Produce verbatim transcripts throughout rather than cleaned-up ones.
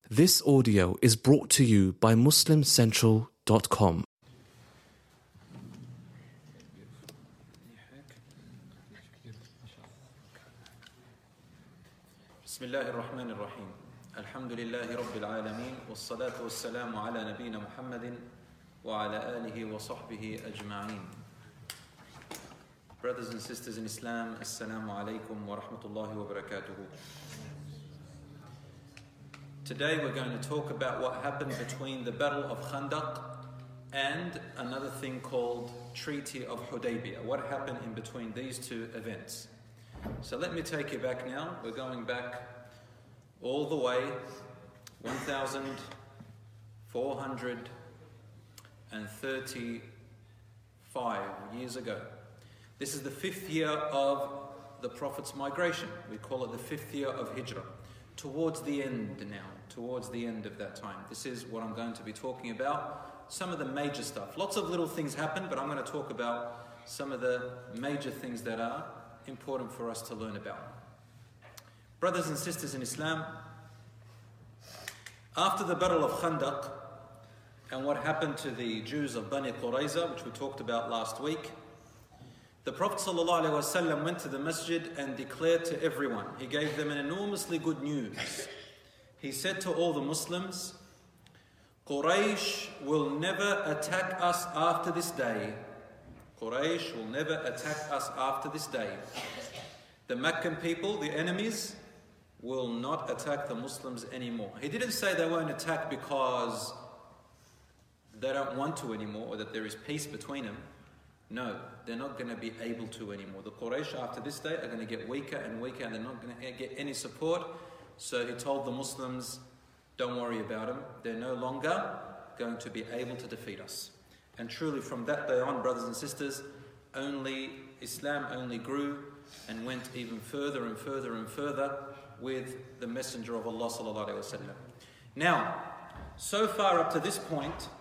This audio is brought to you by Muslim Central dot com. بسم الله الرحمن الرحيم الحمد لله رب العالمين والصلاة والسلام على نبينا محمد وعلى آله وصحبه أجمعين. Brothers and sisters in Islam, Assalamu alaikum wa rahmatullahi wa barakatuhu. Today we're going to talk about what happened between the Battle of Khandaq and another thing called Treaty of Hudaybiyah. What happened in between these two events? So let me take you back now. We're going back all the way one thousand four hundred thirty-five years ago. This is the fifth year of the Prophet's migration. We call it the fifth year of Hijrah. Towards the end now, towards the end of that time. This is what I'm going to be talking about. Some of the major stuff. Lots of little things happen, but I'm going to talk about some of the major things that are important for us to learn about. Brothers and sisters in Islam, after the Battle of Khandaq and what happened to the Jews of Bani Qurayza, which we talked about last week, the Prophet ﷺ went to the masjid and declared to everyone. He gave them an enormously good news. He said to all the Muslims, Quraysh will never attack us after this day. Quraysh will never attack us after this day. The Meccan people, the enemies, will not attack the Muslims anymore. He didn't say they won't attack because they don't want to anymore or that there is peace between them. No, they're not going to be able to anymore. The Quraysh after this day are going to get weaker and weaker and they're not going to get any support. So he told the Muslims, don't worry about them. They're no longer going to be able to defeat us. And truly from that day on, brothers and sisters, only Islam only grew and went even further and further and further with the Messenger of Allah sallallahu alaihi wasallam. Now, so far up to this point,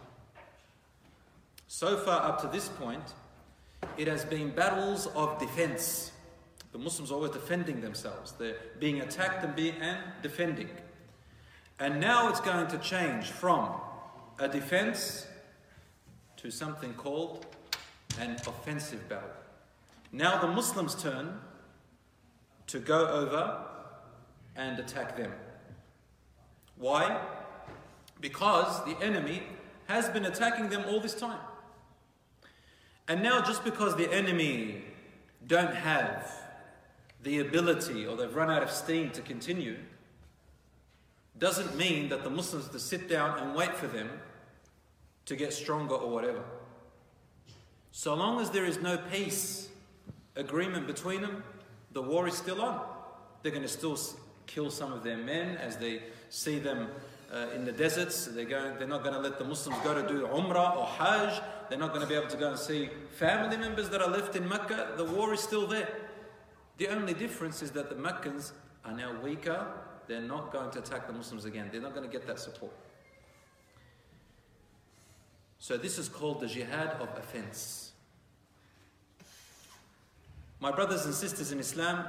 so far up to this point, it has been battles of defense. The Muslims are always defending themselves. They're being attacked and, being, and defending. And now it's going to change from a defense to something called an offensive battle. Now the Muslims turn to go over and attack them. Why? Because the enemy has been attacking them all this time. And now just because the enemy don't have the ability or they've run out of steam to continue, doesn't mean that the Muslims have to sit down and wait for them to get stronger or whatever. So long as there is no peace agreement between them, the war is still on. They're going to still kill some of their men as they see them uh, in the deserts. They're, going, they're not going to let the Muslims go to do Umrah or Hajj. They're not going to be able to go and see family members that are left in Mecca. The war is still there. The only difference is that the Meccans are now weaker. They're not going to attack the Muslims again. They're not going to get that support. So this is called the jihad of offense. My brothers and sisters in Islam,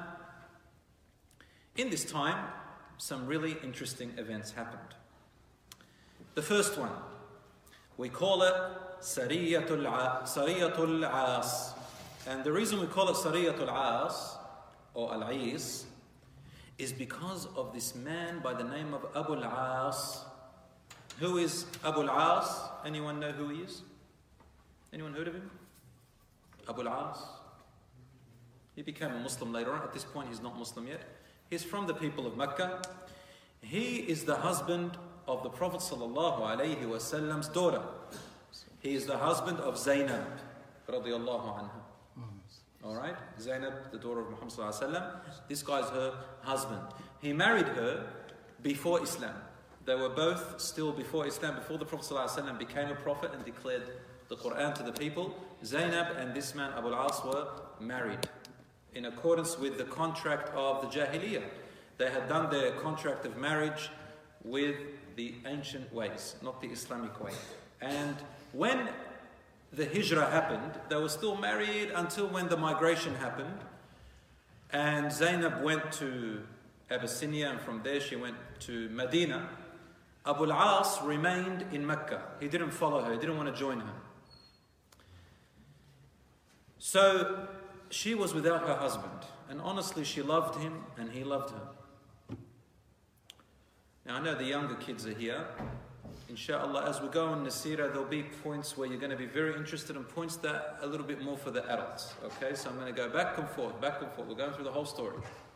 in this time, some really interesting events happened. The first one, we call it Sariyatul As. And the reason we call it Sariyatul As, or Al-Is, is because of this man by the name of Abu al-As. Who is Abu al-As? Anyone know who he is? Anyone heard of him? Abu al-As. He became a Muslim later on. At this point, he's not Muslim yet. He's from the people of Mecca. He is the husband of the Prophet sallallahu alaihi wasallam's daughter. He is the husband of Zainab radiyallahu anha. All right, Zainab, the daughter of Muhammad sallallahu alaihi wasallam. This guy's her husband. He married her before Islam. They were both still before Islam, before the Prophet sallallahu alaihi wasallam became a prophet and declared the Quran to the people. Zainab and this man Abu al-As were married in accordance with the contract of the Jahiliyyah. They had done their contract of marriage with the ancient ways, not the Islamic way. And when the hijrah happened, they were still married until when the migration happened. And Zainab went to Abyssinia, and from there she went to Medina. Abu al-As remained in Mecca. He didn't follow her, he didn't want to join her. So she was without her husband, and honestly she loved him and he loved her. Now I know the younger kids are here. Inshallah, as we go in the seerah, there'll be points where you're going to be very interested in points that are a little bit more for the adults. Okay, so I'm going to go back and forth, back and forth. We're going through the whole story.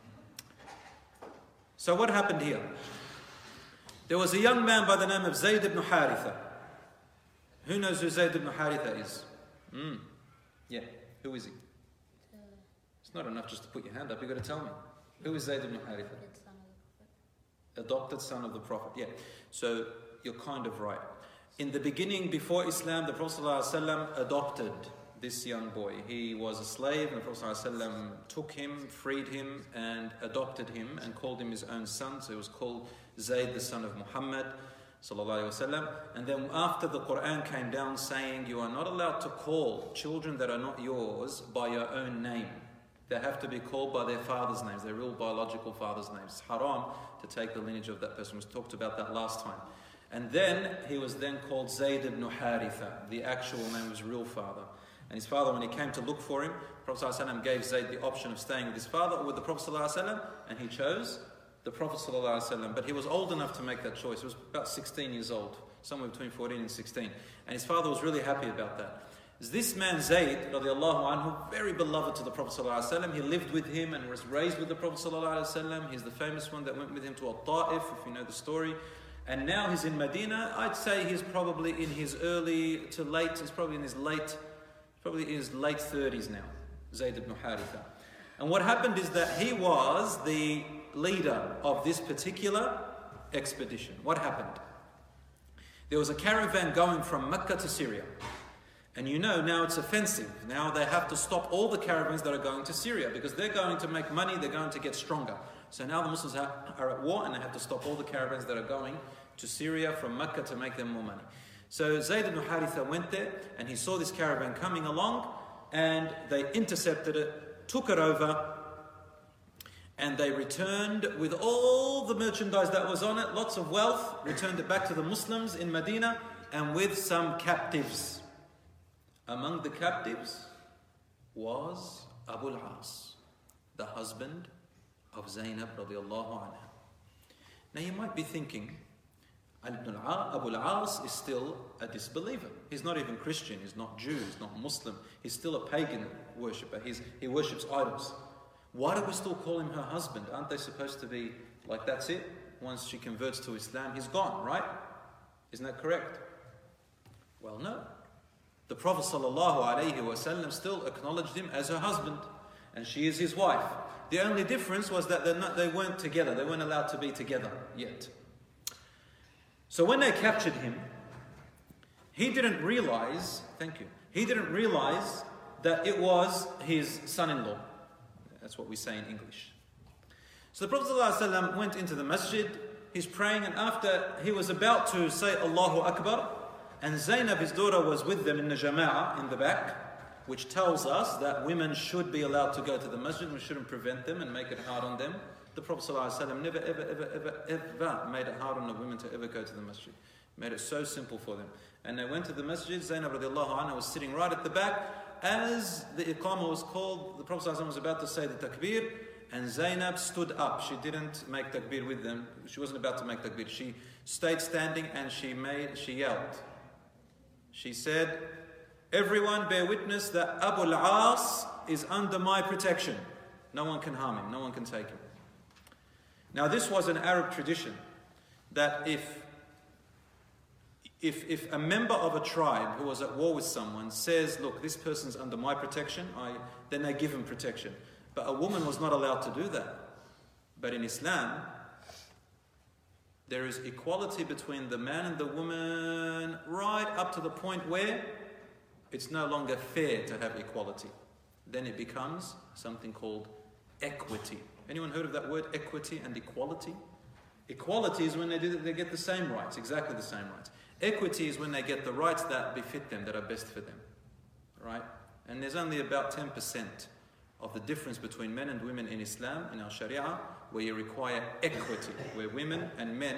So what happened here? There was a young man by the name of Zayd ibn Haritha. Who knows who Zayd ibn Haritha is? Mm. Yeah, who is he? It's not enough just to put your hand up, you've got to tell me. Who is Zayd ibn Haritha? Adopted son of the Prophet. Yeah, so you're kind of right. In the beginning, before Islam, the Prophet ﷺ adopted this young boy. He was a slave, and the Prophet ﷺ took him, freed him, and adopted him, and called him his own son. So he was called Zayd, the son of Muhammad sallallahu alaihi wasallam. And then after the Quran came down saying, you are not allowed to call children that are not yours by your own name. They have to be called by their father's names, their real biological father's names. It's haram to take the lineage of that person. We talked about that last time. And then he was then called Zayd ibn Haritha. The actual name was real father. And his father, when he came to look for him, the Prophet ﷺ gave Zayd the option of staying with his father or with the Prophet ﷺ, and he chose the Prophet ﷺ. But he was old enough to make that choice. He was about sixteen years old, somewhere between fourteen and sixteen. And his father was really happy about that. This man Zayd, radiallahu anhu, very beloved to the Prophet ﷺ. He lived with him and was raised with the Prophet ﷺ. He's the famous one that went with him to Al-Ta'if, if you know the story. And now he's in Medina. I'd say he's probably in his early to late, he's probably in his late, probably in his late thirties now, Zayd ibn Haritha. And what happened is that he was the leader of this particular expedition. What happened? There was a caravan going from Mecca to Syria. And you know, now it's offensive. Now they have to stop all the caravans that are going to Syria because they're going to make money, they're going to get stronger. So now the Muslims are at war and they have to stop all the caravans that are going to Syria from Mecca to make them more money. So Zayd ibn Haritha went there and he saw this caravan coming along and they intercepted it, took it over, and they returned with all the merchandise that was on it, lots of wealth, returned it back to the Muslims in Medina and with some captives. Among the captives was Abu al-As, the husband of Zainab radiallahu anha. Now you might be thinking, Abu al-As is still a disbeliever. He's not even Christian, he's not Jew, he's not Muslim. He's still a pagan worshipper. He's, he worships idols. Why do we still call him her husband? Aren't they supposed to be like, that's it? Once she converts to Islam, he's gone, right? Isn't that correct? Well, no. The Prophet ﷺ still acknowledged him as her husband, and she is his wife. The only difference was that not, they weren't together. They weren't allowed to be together yet. So when they captured him, he didn't realize, thank you, he didn't realize that it was his son-in-law. That's what we say in English. So the Prophet ﷺ went into the masjid, he's praying, and after he was about to say Allahu Akbar, and Zainab, his daughter, was with them in the jama'ah in the back, which tells us that women should be allowed to go to the masjid. We shouldn't prevent them and make it hard on them. The Prophet ﷺ never, ever, ever, ever, ever made it hard on the women to ever go to the masjid. Made it so simple for them. And they went to the masjid. Zainab radiallahu anha was sitting right at the back. As the iqamah was called, the Prophet ﷺ was about to say the takbir, and Zainab stood up. She didn't make takbir with them. She wasn't about to make takbir. She stayed standing and she made, she yelled. She said, everyone bear witness that Abu al-As is under my protection. No one can harm him, no one can take him. Now this was an Arab tradition, that if, if, if a member of a tribe who was at war with someone says, look, this person's under my protection, I, then they give him protection. But a woman was not allowed to do that. But in Islam, there is equality between the man and the woman right up to the point where it's no longer fair to have equality. Then it becomes something called equity. Anyone heard of that word, equity and equality? Equality is when they, do, they get the same rights, exactly the same rights. Equity is when they get the rights that befit them, that are best for them. Right? And there's only about ten percent of the difference between men and women in Islam, in our Sharia, where you require equity, where women and men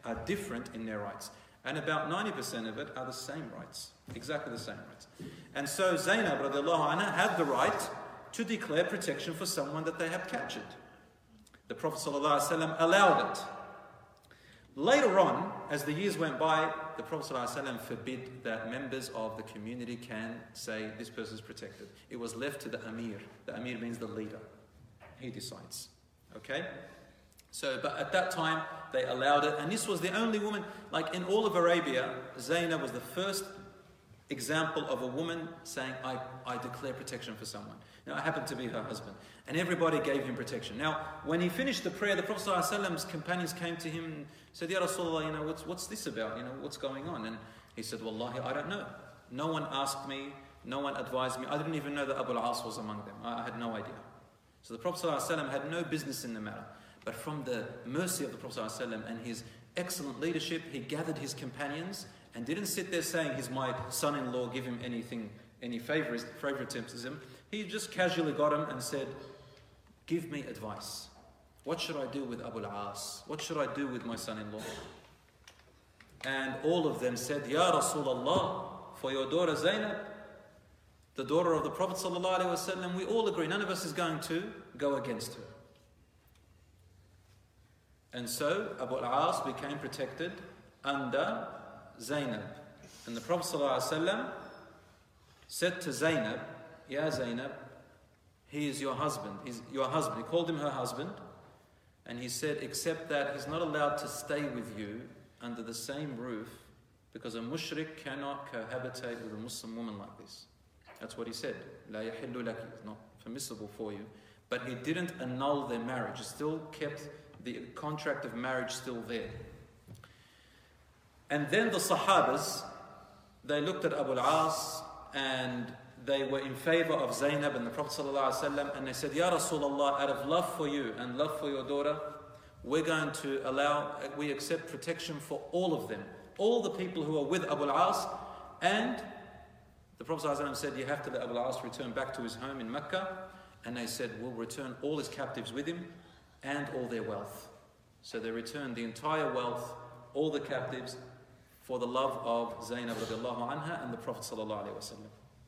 are different in their rights. And about ninety percent of it are the same rights, exactly the same rights. And so Zainab radiallahu anha had the right to declare protection for someone that they have captured. The Prophet sallallahu alaihi wasallam allowed it. Later on, as the years went by, the Prophet ﷺ forbid that members of the community can say this person is protected. It was left to the Amir. The Amir means the leader. He decides. Okay? So, but at that time, they allowed it. And this was the only woman, like in all of Arabia, Zainab was the first example of a woman saying, I, I declare protection for someone. Now, it happened to be her husband. And everybody gave him protection. Now, when he finished the prayer, the Prophet ﷺ's companions came to him and said, Ya Rasulullah, you know, what's, what's this about? You know, what's going on? And he said, Wallahi, I don't know. No one asked me. No one advised me. I didn't even know that Abu al-As was among them. I, I had no idea. So the Prophet ﷺ had no business in the matter. But from the mercy of the Prophet ﷺ and his excellent leadership, he gathered his companions and didn't sit there saying, he's my son-in-law, give him anything, any favoritism. He just casually got him and said, give me advice. What should I do with Abu al-As? What should I do with my son-in-law? And all of them said, Ya Rasulullah, for your daughter Zainab, the daughter of the Prophet sallallahu alaihi wasallam, we all agree, none of us is going to go against her. And so Abu al-As became protected under Zainab. And the Prophet sallallahu alaihi wasallam said to Zainab, Ya Zainab, he is your husband. He's your husband. He called him her husband. And he said, except that he's not allowed to stay with you under the same roof because a mushrik cannot cohabitate with a Muslim woman like this. That's what he said. La yahillu laki. It's not permissible for you. But he didn't annul their marriage. He still kept the contract of marriage still there. And then the Sahabas, they looked at Abu al-As and they were in favor of Zainab and the Prophet ﷺ, and they said, Ya Rasulullah, out of love for you and love for your daughter, we're going to allow, we accept protection for all of them, all the people who are with Abu al-As. And the Prophet ﷺ said, you have to let Abu al-As return back to his home in Mecca. And they said, we'll return all his captives with him and all their wealth. So they returned the entire wealth, all the captives, for the love of Zainab radiallahu anha and the Prophet sallallahu alaihi wasallam.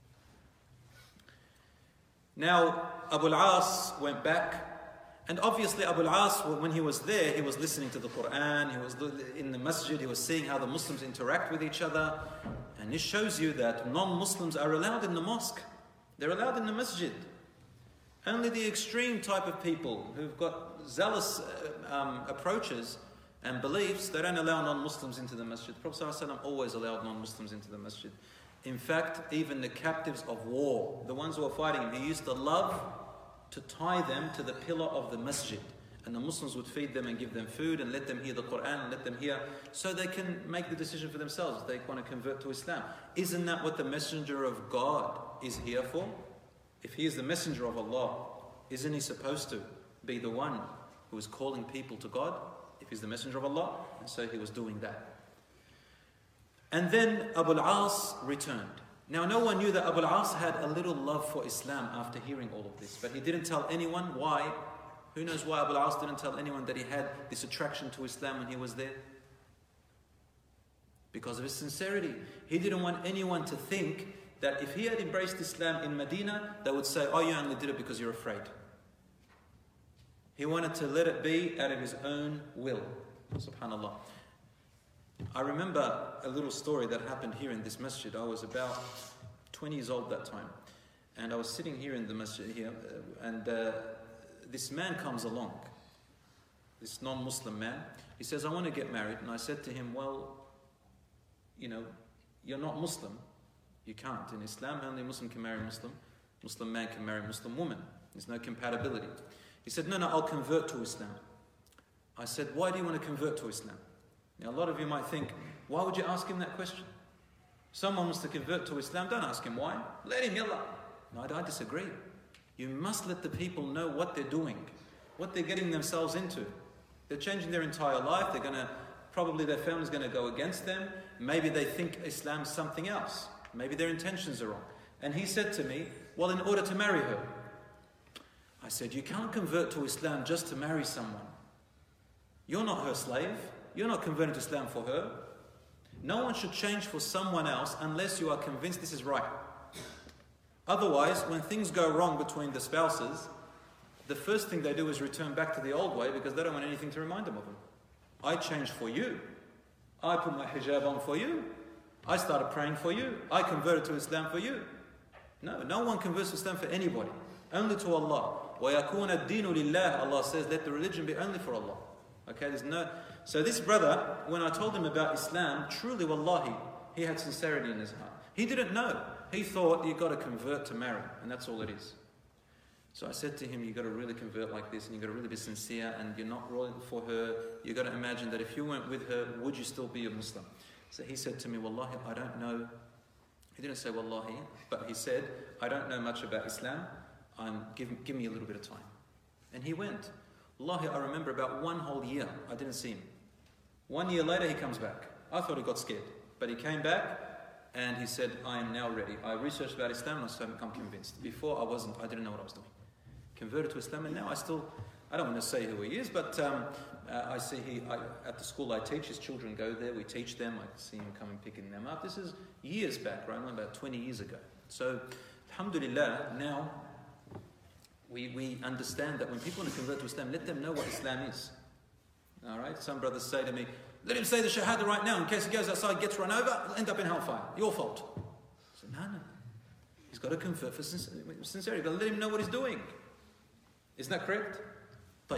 Now, Abu al-As went back, and obviously Abu al-As, when he was there, he was listening to the Quran, he was in the masjid, he was seeing how the Muslims interact with each other, and this shows you that non-Muslims are allowed in the mosque. They're allowed in the masjid. Only the extreme type of people who've got zealous um, approaches and beliefs, they don't allow non-Muslims into the masjid. The Prophet ﷺ always allowed non-Muslims into the masjid. In fact, even the captives of war, the ones who were fighting him, he used to love to tie them to the pillar of the masjid. And the Muslims would feed them and give them food and let them hear the Quran and let them hear, so they can make the decision for themselves if they want to convert to Islam. Isn't that what the messenger of God is here for? If he is the messenger of Allah, isn't he supposed to be the one who is calling people to God? If he's the messenger of Allah, and so he was doing that. And then Abu al-As returned. Now no one knew that Abu al-As had a little love for Islam after hearing all of this, but he didn't tell anyone why. Who knows why Abu al-As didn't tell anyone that he had this attraction to Islam when he was there? Because of his sincerity. He didn't want anyone to think that if he had embraced Islam in Medina, they would say, oh, you only did it because you're afraid. He wanted to let it be out of his own will. Subhanallah. I remember a little story that happened here in this masjid. I was about twenty years old that time. And I was sitting here in the masjid here, and uh, this man comes along. This non-Muslim man. He says, I want to get married. And I said to him, well, you know, you're not Muslim. You can't. In Islam, only Muslim can marry Muslim. Muslim man can marry Muslim woman. There's no compatibility. He said, no, no, I'll convert to Islam. I said, why do you want to convert to Islam? Now, a lot of you might think, why would you ask him that question? Someone wants to convert to Islam, don't ask him why. Let him, yallah. No, I disagree. You must let the people know what they're doing, what they're getting themselves into. They're changing their entire life. They're going to, probably their family's going to go against them. Maybe they think Islam's something else. Maybe their intentions are wrong. And he said to me, well, in order to marry her. I said, you can't convert to Islam just to marry someone. You're not her slave. you're not converting to Islam for her. No one should change for someone else unless you are convinced this is right. Otherwise, when things go wrong between the spouses, the first thing they do is return back to the old way because they don't want anything to remind them of them. I changed for you. I put my hijab on for you. I started praying for you. I converted to Islam for you. No, no one converts to Islam for anybody. Only to Allah. وَيَكُونَ الدِّينُ لِلَّهِ Allah says, let the religion be only for Allah. Okay, there's no... So this brother, when I told him about Islam, truly, wallahi, he had sincerity in his heart. He didn't know. He thought you've got to convert to marry, and that's all it is. So I said to him, you've got to really convert like this, and you've got to really be sincere, and you're not rolling for her. You've got to imagine that if you weren't with her, would you still be a Muslim? So he said to me, wallahi, I don't know. He didn't say wallahi, but he said, I don't know much about Islam. I'm, give, give me a little bit of time. And he went. Wallahi, I remember about one whole year, I didn't see him. One year later, he comes back. I thought he got scared. But he came back, and he said, I am now ready. I researched about Islam, and I'm convinced. Before, I wasn't, I didn't know what I was doing. Converted to Islam, and now I still, I don't want to say who he is, but um, uh, I see he, I, at the school I teach, his children go there, we teach them, I see him coming picking them up. This is years back, right, about twenty years ago. So, alhamdulillah, now we, we understand that when people want to convert to Islam, let them know what Islam is. All right, some brothers say to me, let him say the Shahada right now, in case he goes outside, gets run over, he'll end up in hellfire. Your fault. I said, no, no. He's got to convert for sincerity. You've got to let him know what he's doing. Isn't that correct? طيب.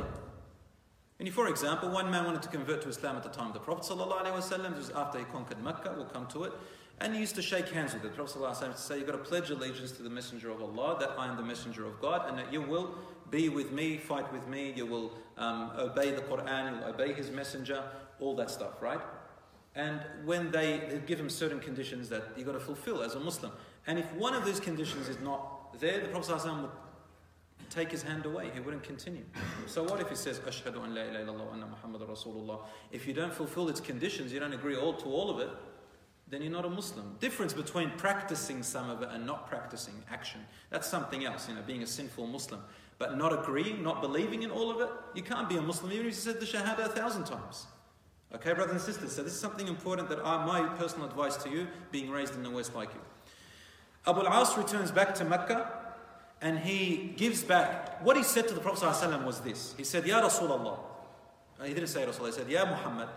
And for example, one man wanted to convert to Islam at the time of the Prophet ﷺ. This was after he conquered Mecca. We'll come to it. And he used to shake hands with the Prophet ﷺ to say, you've got to pledge allegiance to the Messenger of Allah, that I am the Messenger of God, and that you will be with me, fight with me, you will um, obey the Quran, you'll obey his messenger, all that stuff, right? And when they, they give him certain conditions that you've got to fulfill as a Muslim. And if one of these conditions is not there, the Prophet ﷺ would take his hand away, he wouldn't continue. So what if he says, Ashhadu an la ilaha illallah wa anna Muhammadan Rasulullah? If you don't fulfill its conditions, you don't agree all to all of it, then you're not a Muslim. Difference between practicing some of it and not practicing action. That's something else, you know, being a sinful Muslim. But not agreeing, not believing in all of it, you can't be a Muslim even if you said the Shahada a thousand times. Okay, brothers and sisters, so this is something important that I, my personal advice to you, being raised in the West like you. Abu al-As returns back to Mecca, and he gives back, what he said to the Prophet ﷺ was this. He said, Ya Rasulullah. He didn't say Rasulullah, he said, Ya Muhammad,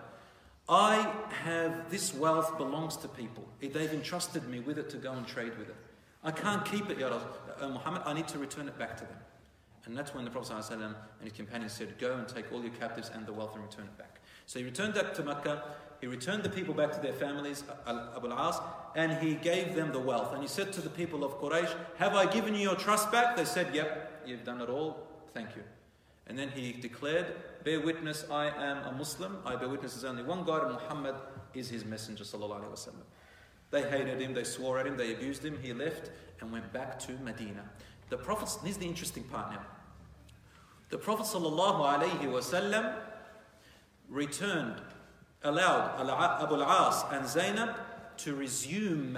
I have, this wealth belongs to people. They've entrusted me with it to go and trade with it. I can't keep it, Ya Rasulullah. Muhammad, I need to return it back to them. And that's when the Prophet ﷺ and his companions said, go and take all your captives and the wealth and return it back. So he returned back to Mecca, he returned the people back to their families, Abu al-As, and he gave them the wealth. And he said to the people of Quraysh, have I given you your trust back? They said, yep, you've done it all, thank you. And then he declared, bear witness, I am a Muslim, I bear witness there's only one God, and Muhammad is his messenger, sallallahu alayhi wa sallam. They hated him, they swore at him, they abused him, he left and went back to Medina. The Prophet, here's the interesting part now. The Prophet sallallahu alayhi wa sallam returned, allowed Abu al-As and Zainab to resume,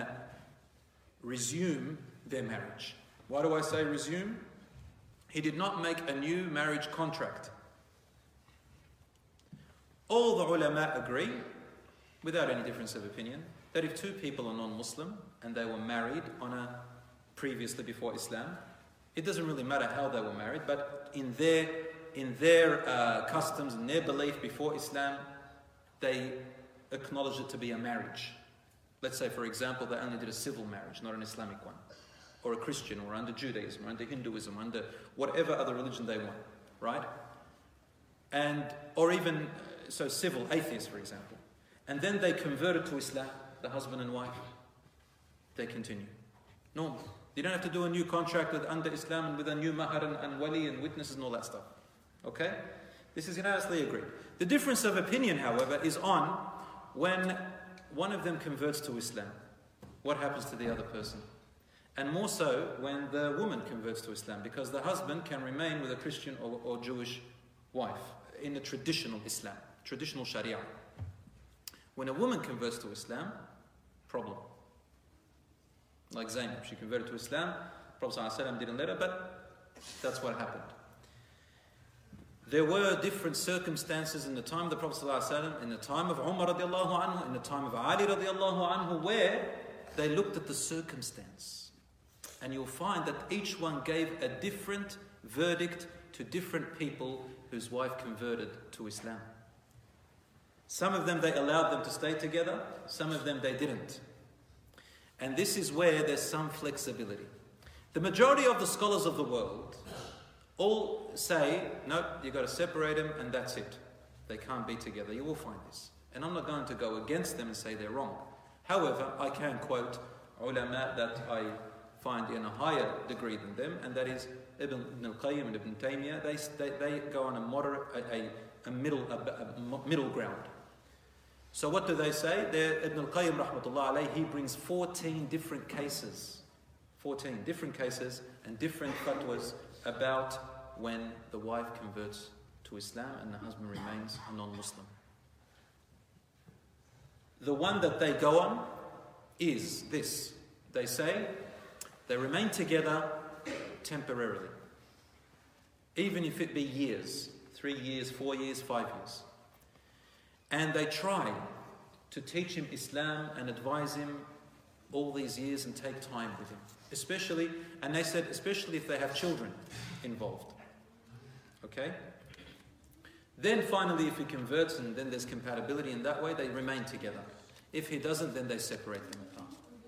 resume their marriage. Why do I say resume? He did not make a new marriage contract. All the ulama agree, without any difference of opinion, that if two people are non-Muslim and they were married on a previously before Islam, it doesn't really matter how they were married, but in their in their uh, customs, in their belief before Islam, they acknowledged it to be a marriage. Let's say, for example, they only did a civil marriage, not an Islamic one, or a Christian, or under Judaism, or under Hinduism, or under whatever other religion they want, right? And or even so civil atheists, for example, and then they converted to Islam, the husband and wife. They continue. No, you don't have to do a new contract with, under Islam and with a new mahar and, and wali and witnesses and all that stuff. Okay? This is unanimously agreed. The difference of opinion, however, is on when one of them converts to Islam. What happens to the other person? And more so when the woman converts to Islam, because the husband can remain with a Christian or, or Jewish wife in the traditional Islam, traditional Sharia. When a woman converts to Islam, problem. Like Zainab, she converted to Islam, Prophet ﷺ didn't let her, but that's what happened. There were different circumstances in the time of the Prophet ﷺ, in the time of Umar radiallahu anhu, in the time of Ali radiallahu anhu, where they looked at the circumstance. And you'll find that each one gave a different verdict to different people whose wife converted to Islam. Some of them they allowed them to stay together, some of them they didn't. And this is where there's some flexibility. The majority of the scholars of the world all say, no, you've got to separate them and that's it. They can't be together. You will find this. And I'm not going to go against them and say they're wrong. However, I can quote ulama that I find in a higher degree than them, and that is Ibn, Ibn al-Qayyim and Ibn Taymiyyah. They, they, they go on a moderate, a, a, a, middle, a, a middle ground. So what do they say? They're, Ibn al-Qayyim rahmatullah alayhi, he brings fourteen different cases, fourteen different cases and different fatwas about when the wife converts to Islam and the husband remains a non-Muslim. The one that they go on is this. They say they remain together temporarily, even if it be years, three years, four years, five years. And they try to teach him Islam and advise him all these years and take time with him. Especially, and they said, especially if they have children involved. Okay? Then finally, if he converts and then there's compatibility in that way, they remain together. If he doesn't, then they separate them apart.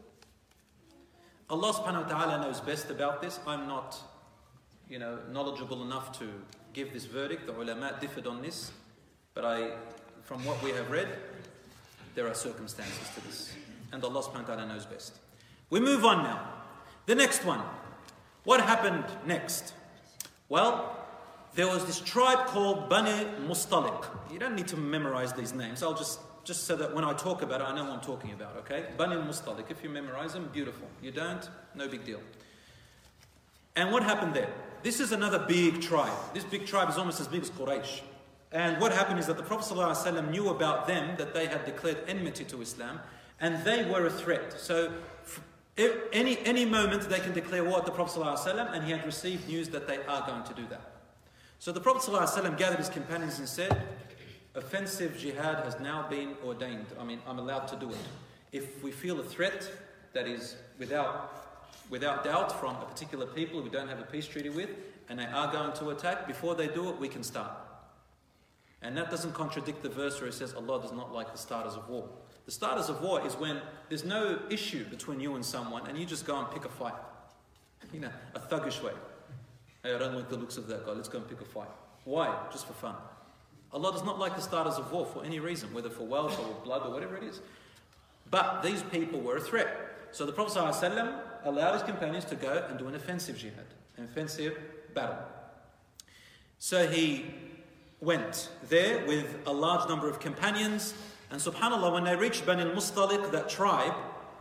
Allah subhanahu wa ta'ala knows best about this. I'm not, you know, knowledgeable enough to give this verdict. The ulama differed on this. But I, from what we have read, there are circumstances to this. And Allah subhanahu wa ta'ala knows best. We move on now. The next one. What happened next? Well, there was this tribe called Bani Mustaliq. You don't need to memorize these names. I'll just, just so that when I talk about it, I know what I'm talking about, okay? Bani Mustaliq. If you memorize them, beautiful. You don't, no big deal. And what happened there? This is another big tribe. This big tribe is almost as big as Quraysh. And what happened is that the Prophet ﷺ knew about them, that they had declared enmity to Islam, and they were a threat. So, if any, any moment they can declare war at the Prophet ﷺ, and he had received news that they are going to do that. So the Prophet ﷺ gathered his companions and said, offensive jihad has now been ordained. I mean, I'm allowed to do it. If we feel a threat that is without, without doubt from a particular people we don't have a peace treaty with, and they are going to attack, before they do it, we can start. And that doesn't contradict the verse where it says Allah does not like the starters of war. The starters of war is when there's no issue between you and someone and you just go and pick a fight. You know, a thuggish way. Hey, I don't like the looks of that guy, let's go and pick a fight. Why? Just for fun. Allah does not like the starters of war for any reason, whether for wealth or blood or whatever it is. But these people were a threat. So the Prophet ﷺ allowed his companions to go and do an offensive jihad, an offensive battle. So he went there with a large number of companions, and subhanAllah, when they reached Bani al-Mustaliq, that tribe,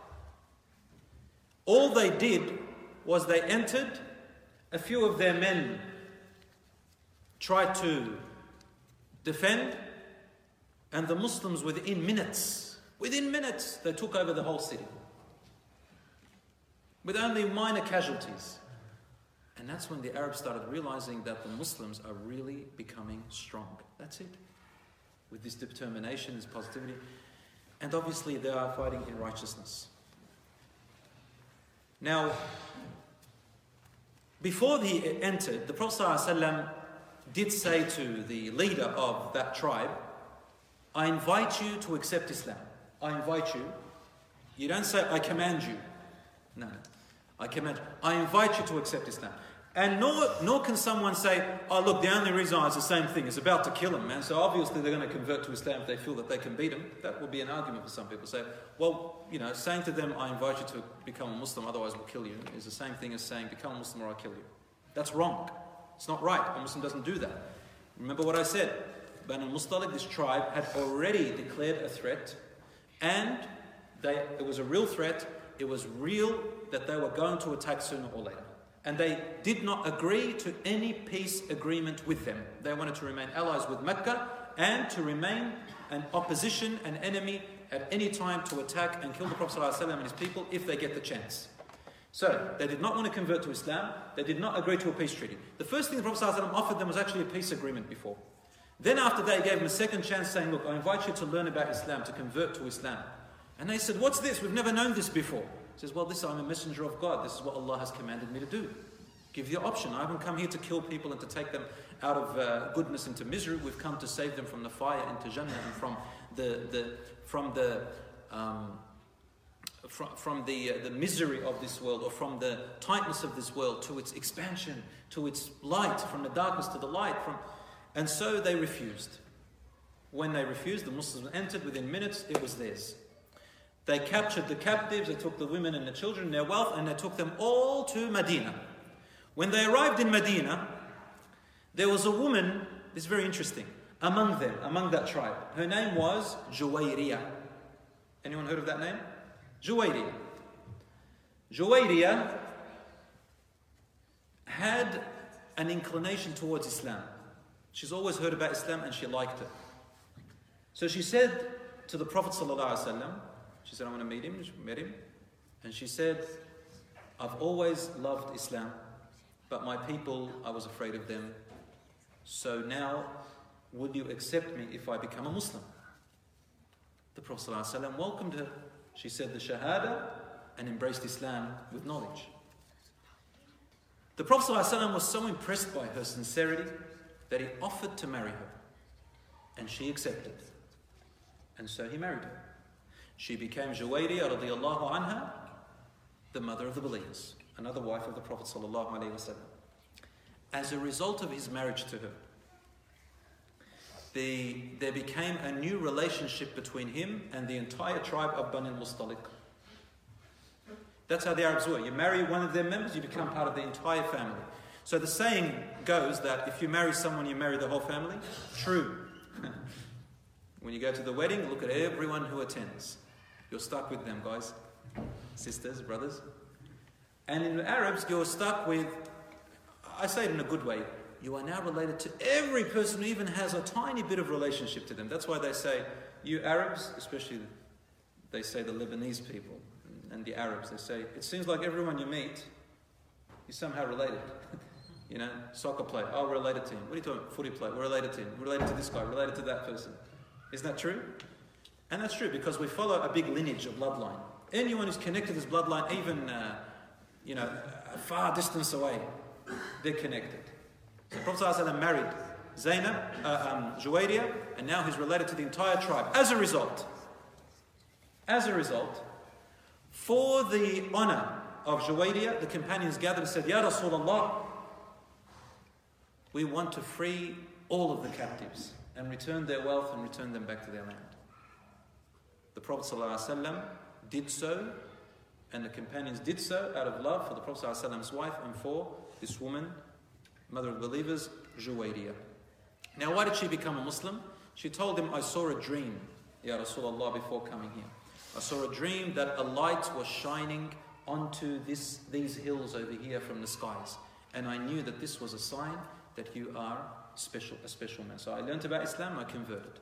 all they did was they entered, a few of their men tried to defend, and the Muslims within minutes, within minutes, they took over the whole city. With only minor casualties. And that's when the Arabs started realizing that the Muslims are really becoming strong. That's it. With this determination, this positivity. And obviously they are fighting in righteousness. Now, before he entered, the Prophet ﷺ did say to the leader of that tribe, I invite you to accept Islam. I invite you. You don't say, I command you. No. I command you. I invite you to accept Islam. And nor, nor can someone say, oh look, the only reason it's the same thing, it's about to kill him, man. So obviously they're going to convert to Islam if they feel that they can beat him. That would be an argument for some people. Say, well, you know, saying to them, I invite you to become a Muslim, otherwise we'll kill you, is the same thing as saying, become a Muslim or I'll kill you. That's wrong. It's not right. A Muslim doesn't do that. Remember what I said. Bani al-Mustaliq, this tribe, had already declared a threat, and they, it was a real threat. It was real that they were going to attack sooner or later. And they did not agree to any peace agreement with them. They wanted to remain allies with Mecca and to remain an opposition, an enemy at any time to attack and kill the Prophet ﷺ and his people if they get the chance. So, they did not want to convert to Islam. They did not agree to a peace treaty. The first thing the Prophet ﷺ offered them was actually a peace agreement before. Then after that, he gave them a second chance saying, look, I invite you to learn about Islam, to convert to Islam. And they said, what's this? We've never known this before. He says, well, this, I'm a messenger of God. This is what Allah has commanded me to do. Give the option. I haven't come here to kill people and to take them out of uh, goodness into misery. We've come to save them from the fire into Jannah and from the, the, from the, um, from, from the, uh, the misery of this world, or from the tightness of this world to its expansion, to its light, from the darkness to the light. From, and so they refused. When they refused, the Muslims entered. Within minutes, it was theirs. They captured the captives, they took the women and the children, their wealth, and they took them all to Medina. When they arrived in Medina, there was a woman, this is very interesting, among them, among that tribe. Her name was Juwayriyah. Anyone heard of that name? Juwayriyah. Juwayriyah had an inclination towards Islam. She's always heard about Islam and she liked it. So she said to the Prophet ﷺ, she said, I want to meet him. She met him. And she said, I've always loved Islam, but my people, I was afraid of them. So now, would you accept me if I become a Muslim? The Prophet ﷺ welcomed her. She said the Shahada and embraced Islam with knowledge. The Prophet ﷺ was so impressed by her sincerity that he offered to marry her. And she accepted. And so he married her. She became Juwayriyah radiallahu anha, the mother of the believers, another wife of the Prophet sallallahu alaihi wasallam. As a result of his marriage to her, the, there became a new relationship between him and the entire tribe of Bani al-Mustaliq. That's how the Arabs were. You marry one of their members, you become part of the entire family. So the saying goes that if you marry someone, you marry the whole family. True. When you go to the wedding, look at everyone who attends. You're stuck with them, guys, sisters, brothers. And in the Arabs, you're stuck with, I say it in a good way, you are now related to every person who even has a tiny bit of relationship to them. That's why they say, you Arabs, especially they say the Lebanese people and the Arabs, they say, it seems like everyone you meet, you're somehow related. You know, soccer player, oh, we're related to him. What are you talking about? Footy player, we're related to him. We're related to this guy, related to that person. Isn't that true? And that's true because we follow a big lineage of bloodline. Anyone who's connected to this bloodline, even, uh, you know, a far distance away, they're connected. So the Prophet ﷺ married Zainab, uh, um, Juwayriyah, and now he's related to the entire tribe. As a result, as a result, for the honor of Juwayriyah, the companions gathered and said, Ya Rasulullah, we want to free all of the captives and return their wealth and return them back to their land. The Prophet ﷺ did so, and the companions did so out of love for the Prophet ﷺ's wife and for this woman, mother of believers, Juwayriyah. Now, why did she become a Muslim? She told him, I saw a dream, Ya Rasulullah, before coming here. I saw a dream that a light was shining onto this, these hills over here from the skies. And I knew that this was a sign that you are special, a special man. So I learned about Islam, I converted.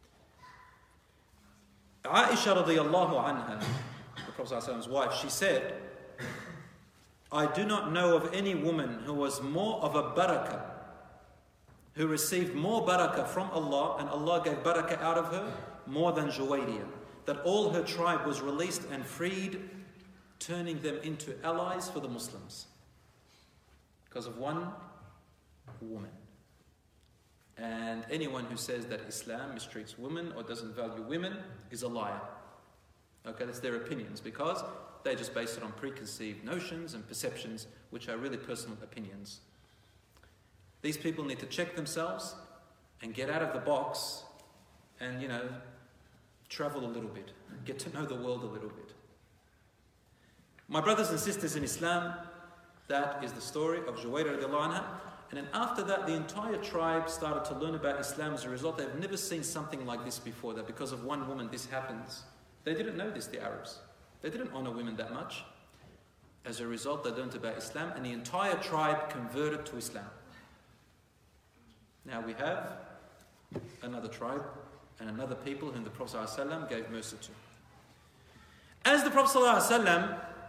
Aisha radiallahu anha, the Prophet's wife, she said, I do not know of any woman who was more of a barakah, who received more barakah from Allah, and Allah gave barakah out of her, more than Juwayriyah. That all her tribe was released and freed, turning them into allies for the Muslims. Because of one woman. And anyone who says that Islam mistreats women or doesn't value women is a liar. Okay, that's their opinions, because they just base it on preconceived notions and perceptions, which are really personal opinions. These people need to check themselves and get out of the box and, you know, travel a little bit, get to know the world a little bit. My brothers and sisters in Islam, that is the story of Juwayriyah radiallahu anha. And then after that, the entire tribe started to learn about Islam. As a result, they've never seen something like this before, that because of one woman this happens. They didn't know this, the Arabs. They didn't honor women that much. As a result, they learned about Islam, and the entire tribe converted to Islam. Now we have another tribe and another people whom the Prophet ﷺ gave mercy to. As the Prophet ﷺ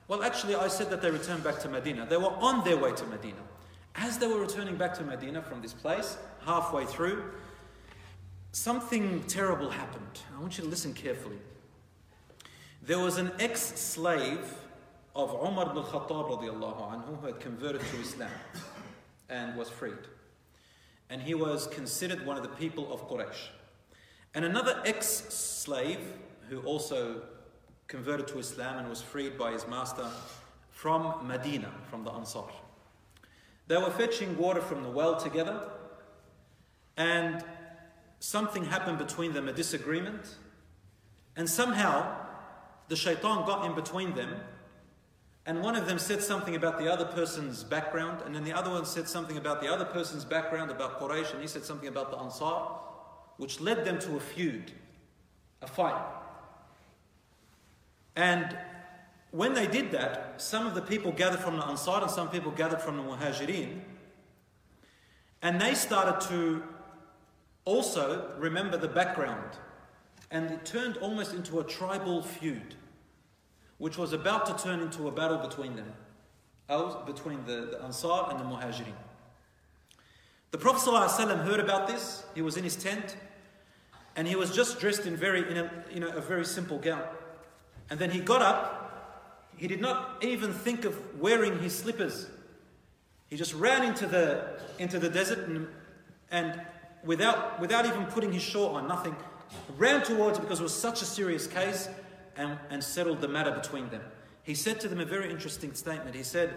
Well, actually, I said that they returned back to Medina. They were on their way to Medina. As they were returning back to Medina from this place, halfway through, something terrible happened. I want you to listen carefully. There was an ex-slave of Umar ibn al-Khattab radiallahu anhu who had converted to Islam and was freed. And he was considered one of the people of Quraysh. And another ex-slave who also converted to Islam and was freed by his master from Medina, from the Ansar. They were fetching water from the well together, and something happened between them, a disagreement, and somehow the shaitan got in between them, and one of them said something about the other person's background, and then the other one said something about the other person's background, about Quraysh, and he said something about the Ansar, which led them to a feud, a fight. And when they did that, some of the people gathered from the Ansar and some people gathered from the Muhajirin, and they started to also remember the background, and it turned almost into a tribal feud, which was about to turn into a battle between them, between the, the Ansar and the Muhajirin. The Prophet ﷺ heard about this. He was in his tent, and he was just dressed in very, in a, you know, a very simple gown. And then he got up. He did not even think of wearing his slippers. He just ran into the into the desert and, and without without even putting his short on, nothing, ran towards it because it was such a serious case, and, and settled the matter between them. He said to them a very interesting statement. He said,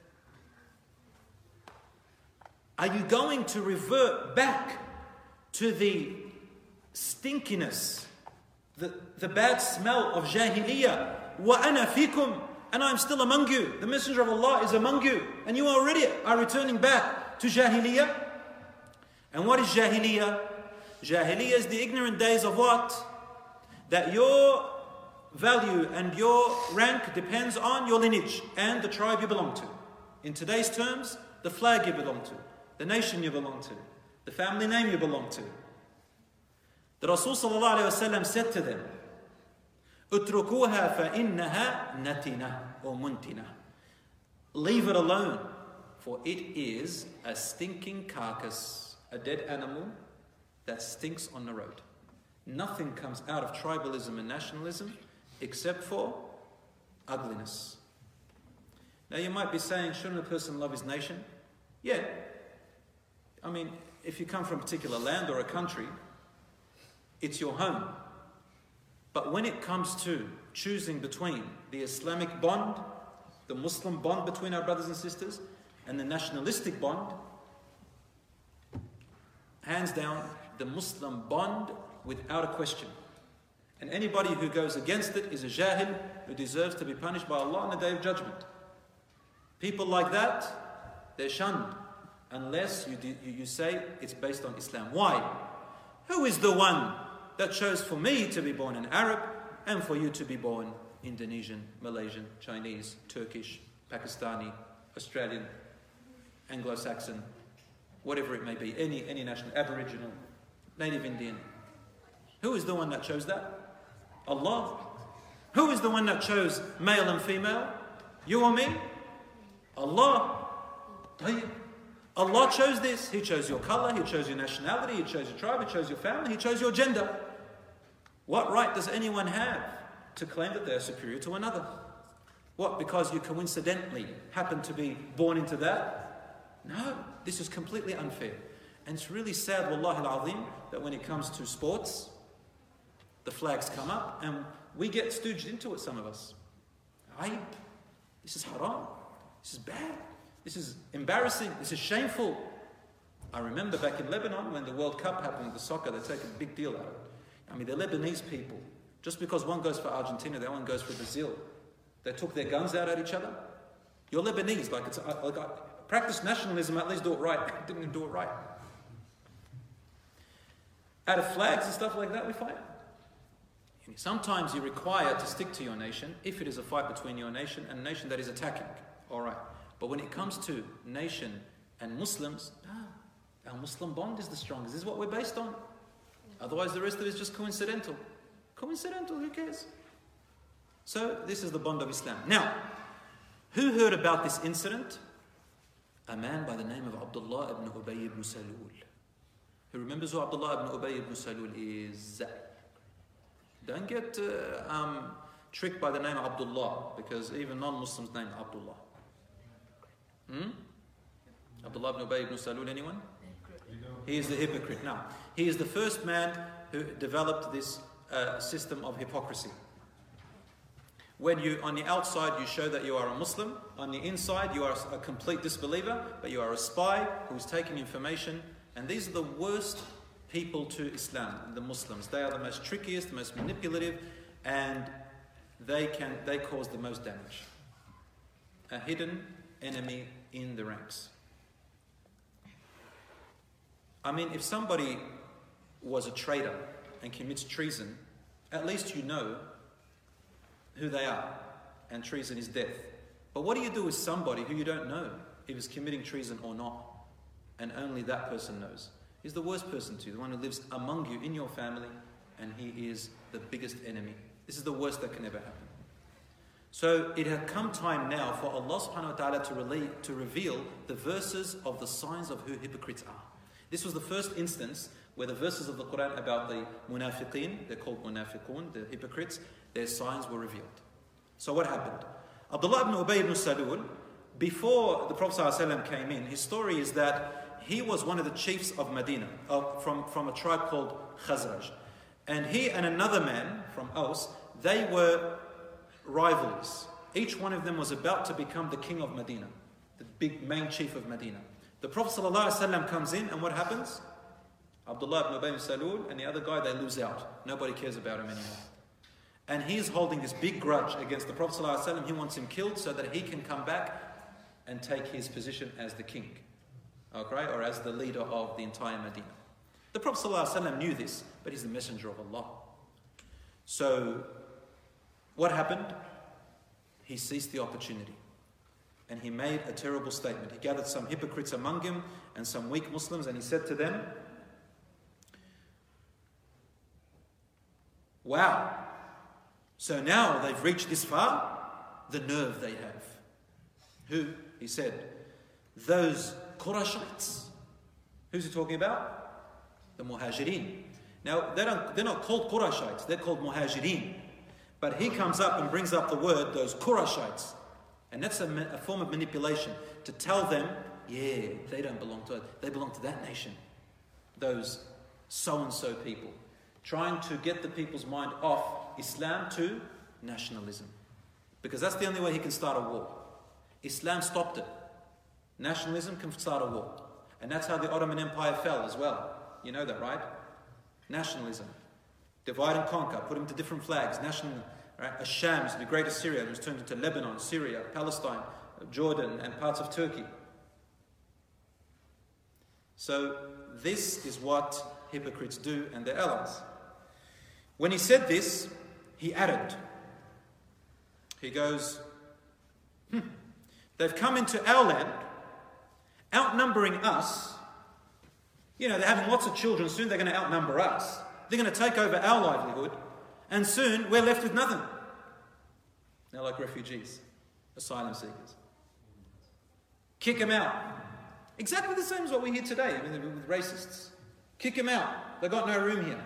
"Are you going to revert back to the stinkiness, the, the bad smell of Jahiliyyah? Wa ana fikum, and I'm still among you. The Messenger of Allah is among you, and you already are returning back to Jahiliyyah." And what is Jahiliyyah? Jahiliyyah is the ignorant days of what? That your value and your rank depends on your lineage and the tribe you belong to. In today's terms, the flag you belong to, the nation you belong to, the family name you belong to. The Rasul sallallahu alayhi wa sallam said to them, "Utrukuha fa innaha natina or muntina." Leave it alone, for it is a stinking carcass, a dead animal that stinks on the road. Nothing comes out of tribalism and nationalism except for ugliness. Now you might be saying, shouldn't a person love his nation? Yeah. I mean, if you come from a particular land or a country, it's your home. But when it comes to choosing between the Islamic bond, the Muslim bond between our brothers and sisters, and the nationalistic bond, hands down, the Muslim bond without a question. And anybody who goes against it is a jahil who deserves to be punished by Allah on the Day of Judgment. People like that, they're shunned unless you, do, you say it's based on Islam. Why? Who is the one that chose for me to be born an Arab and for you to be born Indonesian, Malaysian, Chinese, Turkish, Pakistani, Australian, Anglo-Saxon, whatever it may be, any, any national, Aboriginal, Native Indian? Who is the one that chose that? Allah. Who is the one that chose male and female? You or me? Allah. Allah chose this. He chose your color, He chose your nationality, He chose your tribe, He chose your family, He chose your gender. What right does anyone have to claim that they are superior to another? What, because you coincidentally happen to be born into that? No, this is completely unfair. And it's really sad, wallahi al-azim, that when it comes to sports, the flags come up and we get stooged into it, some of us. Aib. This is haram. This is bad. This is embarrassing. This is shameful. I remember back in Lebanon when the World Cup happened with the soccer, they take a big deal out of it. I mean, they're Lebanese people. Just because one goes for Argentina, the other one goes for Brazil. They took their guns out at each other. You're Lebanese. Like, it's, like I, practice nationalism, at least do it right. Didn't do it right. Out of flags and stuff like that, we fight. Sometimes you're required to stick to your nation if it is a fight between your nation and a nation that is attacking. All right. But when it comes to nation and Muslims, no, our Muslim bond is the strongest. This is what we're based on. Otherwise, the rest of it is just coincidental. Coincidental, who cares? So, this is the bond of Islam. Now, Who heard about this incident? A man by the name of Abdullah ibn Ubay ibn Salul. Who remembers who Abdullah ibn Ubay ibn Salul is? Don't get uh, um, tricked by the name of Abdullah, because even non-Muslims name Abdullah. Hmm? Abdullah ibn Ubay ibn Salul, anyone? He is the hypocrite. Now, he is the first man who developed this uh, system of hypocrisy. When you, on the outside, you show that you are a Muslim, on the inside, you are a complete disbeliever, but you are a spy who's taking information. And these are the worst people to Islam, the Muslims. They are the most trickiest, the most manipulative, and they can they cause the most damage. A hidden enemy in the ranks. I mean, if somebody was a traitor and commits treason, at least you know who they are, and treason is death. But what do you do with somebody who you don't know if he's committing treason or not, and only that person knows? He's the worst person to you, the one who lives among you in your family, and he is the biggest enemy. This is the worst that can ever happen. So it had come time now for Allah subhanahu wa ta'ala to, relate, to reveal the verses of the signs of who hypocrites are. This was the first instance where the verses of the Quran about the munafiqeen, they're called munafiqun, the hypocrites, their signs were revealed. So what happened? Abdullah ibn Ubay ibn Salul, before the Prophet ﷺ came in, his story is that he was one of the chiefs of Medina, of, from, from a tribe called Khazraj. And he and another man from Aus, they were rivals. Each one of them was about to become the king of Medina, the big main chief of Medina. The Prophet ﷺ comes in, and what happens? Abdullah ibn Ubay ibn Salul and the other guy, they lose out. Nobody cares about him anymore. And he's holding this big grudge against the Prophet ﷺ. He wants him killed so that he can come back and take his position as the king, okay, or as the leader of the entire Medina. The Prophet ﷺ knew this, but he's the messenger of Allah. So, what happened? He seized the opportunity. And he made a terrible statement. He gathered some hypocrites among him and some weak Muslims, and he said to them, wow, so now they've reached this far, the nerve they have. Who? He said, those Qurashites. Who's he talking about? The Muhajirin. Now, they don't, they're not called Qurashites, they're called Muhajirin. But he comes up and brings up the word, those Qurashites. And that's a, a form of manipulation, to tell them, yeah, they don't belong to it, they belong to that nation. Those so-and-so people. Trying to get the people's mind off Islam to nationalism. Because that's the only way he can start a war. Islam stopped it. Nationalism can start a war. And that's how the Ottoman Empire fell as well. You know that, right? Nationalism. Divide and conquer, put them to different flags. National, right? Asham, the greater Syria, that was turned into Lebanon, Syria, Palestine, Jordan, and parts of Turkey. So this is what hypocrites do and their allies. When he said this, he added, he goes, hmm, they've come into our land, outnumbering us. You know, they're having lots of children, soon they're going to outnumber us. They're going to take over our livelihood, and soon we're left with nothing. They're like refugees, asylum seekers. Kick them out. Exactly the same as what we hear today with racists. Kick them out. They've got no room here.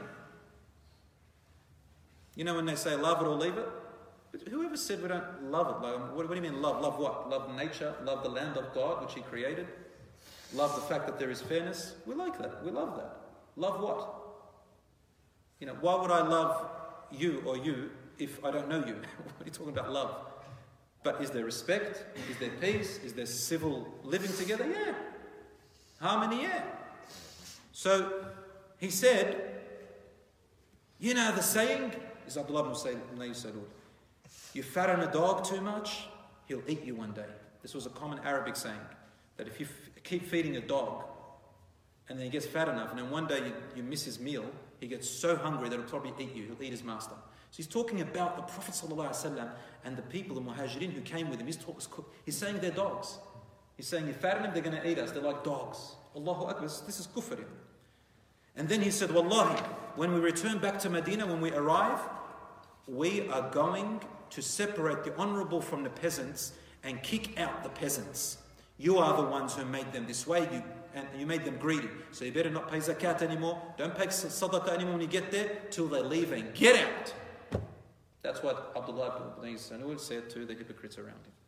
You know when they say love it or leave it? But whoever said we don't love it? Like, what, what do you mean love? Love what? Love nature? Love the land of God which He created? Love the fact that there is fairness? We like that. We love that. Love what? You know, why would I love you or you if I don't know you? What are you talking about love? But is there respect? Is there peace? Is there civil living together? Yeah. Harmony? Yeah. So he said, you know the saying, is Abdullah ibn Salul, you fatten a dog too much, he'll eat you one day. This was a common Arabic saying, that if you f- keep feeding a dog, and then he gets fat enough, and then one day you, you miss his meal, he gets so hungry that he'll probably eat you, he'll eat his master. So he's talking about the Prophet ﷺ and the people, the Muhajirin who came with him. He's, talk, he's saying they're dogs. He's saying, you fatten them, they're going to eat us. They're like dogs. Allahu Akbar, this is kufr. And then he said, Wallahi, when we return back to Medina, when we arrive, we are going to separate the honorable from the peasants, and kick out the peasants. You are the ones who made them this way, you, and you made them greedy. So you better not pay zakat anymore. Don't pay sadaqah anymore when you get there, till they leave and get out. That's what Abdullah ibn Ubay ibn Salul said to the hypocrites around him.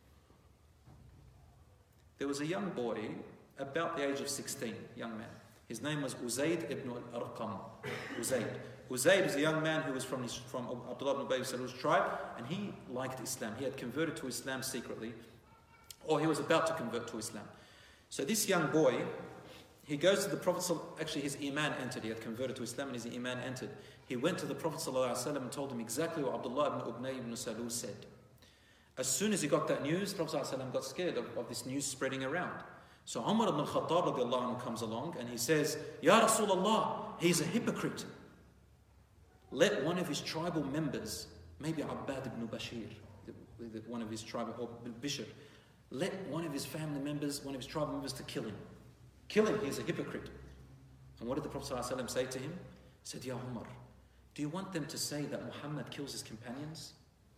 There was a young boy, about the age of sixteen, young man. His name was Uzayd ibn al-Arqam. Uzayd. Uzayd is a young man who was from, his, from Abdullah ibn Ubay ibn Salul's tribe, and he liked Islam. He had converted to Islam secretly, or he was about to convert to Islam. So this young boy, he goes to the Prophet, actually his Iman entered, he had converted to Islam and his Iman entered. He went to the Prophet ﷺ and told him exactly what Abdullah ibn Ubay ibn Salul said. As soon as he got that news, the Prophet ﷺ got scared of, of this news spreading around. So Umar ibn al-Khattab radiallahu anhu comes along and he says, Ya Rasulullah, he's a hypocrite. Let one of his tribal members, maybe Abbad ibn Bashir, the, the, one of his tribal, or Bishr, let one of his family members, one of his tribal members to kill him. Kill him, he's a hypocrite. And what did the Prophet ﷺ say to him? He said, Ya Umar, do you want them to say that Muhammad kills his companions?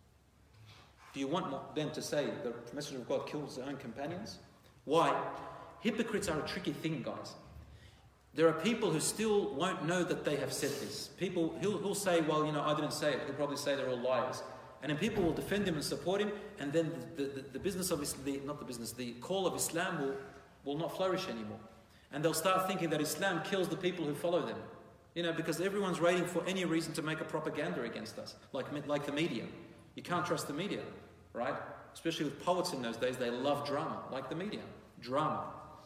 Do you want them to say the Messenger of God kills his own companions? Why? Hypocrites are a tricky thing, guys. There are people who still won't know that they have said this. People, he'll, he'll say, well, you know, I didn't say it. He'll probably say they're all liars. And then people will defend him and support him, and then the, the, the business of Islam, the, not the business, the call of Islam will, will not flourish anymore. And they'll start thinking that Islam kills the people who follow them. You know, because everyone's waiting for any reason to make a propaganda against us, like, like the media. You can't trust the media, right? Especially with poets in those days, they love drama, like the media. Drama.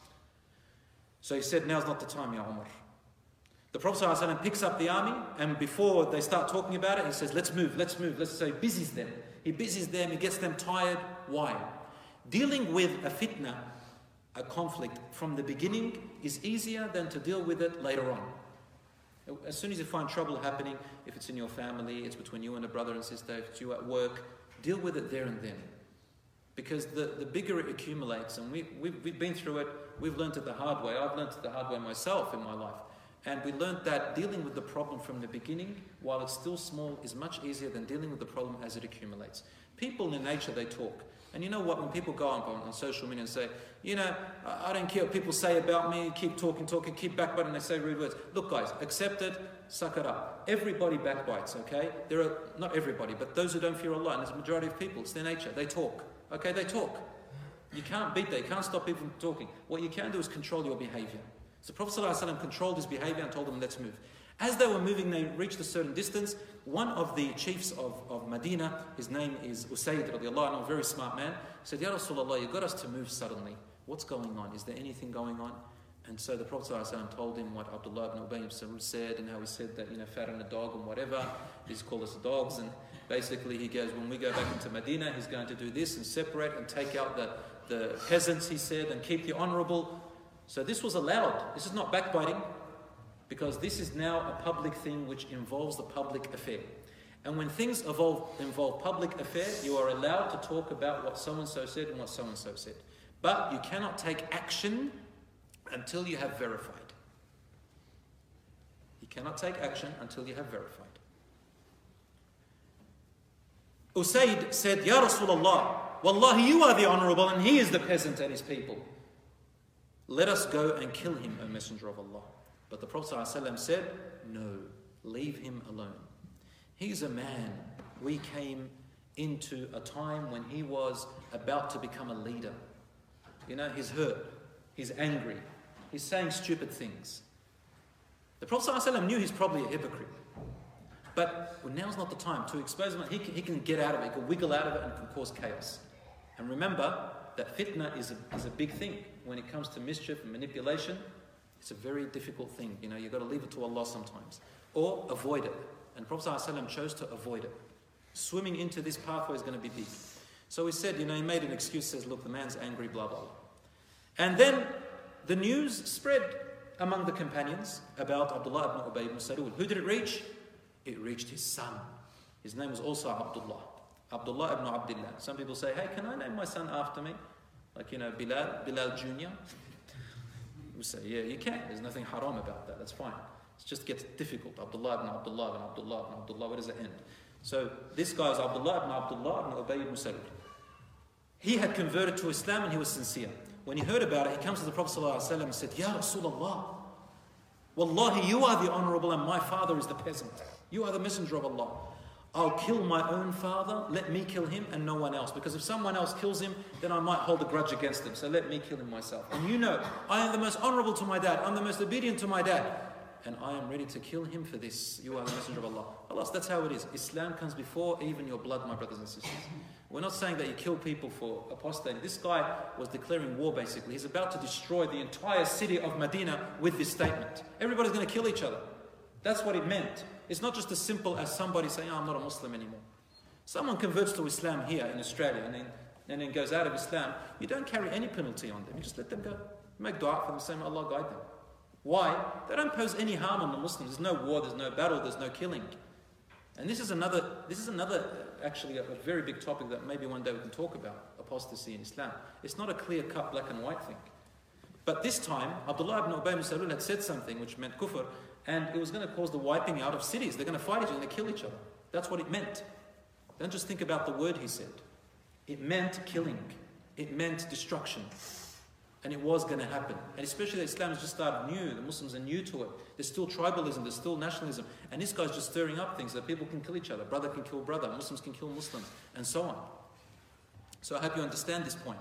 So he said, now's not the time, Ya Umar. The Prophet ﷺ picks up the army, and before they start talking about it, he says, let's move, let's move, let's say, busies them. He busies them, he gets them tired. Why? Dealing with a fitna, a conflict, from the beginning is easier than to deal with it later on. As soon as you find trouble happening, if it's in your family, it's between you and a brother and sister, if it's you at work, deal with it there and then. Because the, the bigger it accumulates, and we, we've, we've been through it, we've learned it the hard way. I've learned it the hard way myself in my life. And we learned that dealing with the problem from the beginning, while it's still small, is much easier than dealing with the problem as it accumulates. People in nature, they talk. And you know what, when people go on, on social media and say, you know, I, I don't care what people say about me, keep talking, talking, keep backbiting, they say rude words. Look guys, accept it, suck it up. Everybody backbites, okay? There are, not everybody, but those who don't fear Allah, and there's a majority of people, it's their nature, they talk. Okay, they talk. You can't beat that, you can't stop people from talking. What you can do is control your behavior. So the Prophet ﷺ controlled his behavior and told them, let's move. As they were moving, they reached a certain distance. One of the chiefs of, of Medina, his name is Usayd radiallahu anhu, a very smart man, said, Ya Rasulullah, you got us to move suddenly. What's going on? Is there anything going on? And so the Prophet ﷺ told him what Abdullah ibn Ubay ibn Salul said, and how he said that, you know, fatten a dog and whatever, he's called us dogs. And basically he goes, when we go back into Medina, he's going to do this and separate and take out the, the peasants, he said, and keep the honorable. So this was allowed. This is not backbiting, because this is now a public thing which involves the public affair. And when things involve, involve public affair, you are allowed to talk about what so-and-so said and what so-and-so said. But you cannot take action until you have verified. You cannot take action until you have verified. Usayd said, Ya Rasulullah, Wallahi, you are the honorable and he is the peasant and his people. Let us go and kill him, O Messenger of Allah. But the Prophet ﷺ said, no, leave him alone. He's a man. We came into a time when he was about to become a leader. You know, he's hurt. He's angry. He's saying stupid things. The Prophet ﷺ knew he's probably a hypocrite. But well, now's not the time to expose him. He can, he can get out of it. He can wiggle out of it and can cause chaos. And remember that fitna is a, is a big thing. When it comes to mischief and manipulation, it's a very difficult thing. You know, you've got to leave it to Allah sometimes. Or avoid it. And Prophet ﷺ chose to avoid it. Swimming into this pathway is going to be big. So he said, you know, he made an excuse, says, look, the man's angry, blah, blah, blah. And then the news spread among the companions about Abdullah ibn Ubay ibn Salul. Who did it reach? It reached his son. His name was also Abdullah. Abdullah ibn Abdullah. Some people say, hey, can I name my son after me? Like, you know, Bilal, Bilal Junior We say, yeah, you can. There's nothing haram about that. That's fine. It just gets difficult. Abdullah ibn Abdullah ibn Abdullah ibn Abdullah. Where does it end? So this guy is Abdullah ibn Abdullah ibn Ubay ibn Salul. He had converted to Islam and he was sincere. When he heard about it, he comes to the Prophet ﷺ and said, Ya Rasulullah, Wallahi, you are the honorable and my father is the peasant. You are the messenger of Allah. I'll kill my own father, let me kill him and no one else. Because if someone else kills him, then I might hold a grudge against him. So let me kill him myself. And you know, I am the most honorable to my dad. I'm the most obedient to my dad. And I am ready to kill him for this. You are the messenger of Allah. Allah, that's how it is. Islam comes before even your blood, my brothers and sisters. We're not saying that you kill people for apostasy. This guy was declaring war basically. He's about to destroy the entire city of Medina with this statement. Everybody's going to kill each other. That's what it meant. It's not just as simple as somebody saying, oh, I'm not a Muslim anymore. Someone converts to Islam here in Australia and then, and then goes out of Islam. You don't carry any penalty on them. You just let them go. You make dua for them, say, Allah guide them. Why? They don't pose any harm on the Muslims. There's no war, there's no battle, there's no killing. And this is another, this is another actually a, a very big topic that maybe one day we can talk about, apostasy in Islam. It's not a clear-cut black and white thing. But this time, Abdullah ibn Ubay ibn Salul had said something which meant kufr, and it was going to cause the wiping out of cities. They're going to fight each other, they're going to kill each other. That's what it meant. Don't just think about the word he said. It meant killing. It meant destruction. And it was going to happen. And especially that Islam has just started new. The Muslims are new to it. There's still tribalism. There's still nationalism. And this guy's just stirring up things that people can kill each other. Brother can kill brother. Muslims can kill Muslims. And so on. So I hope you understand this point.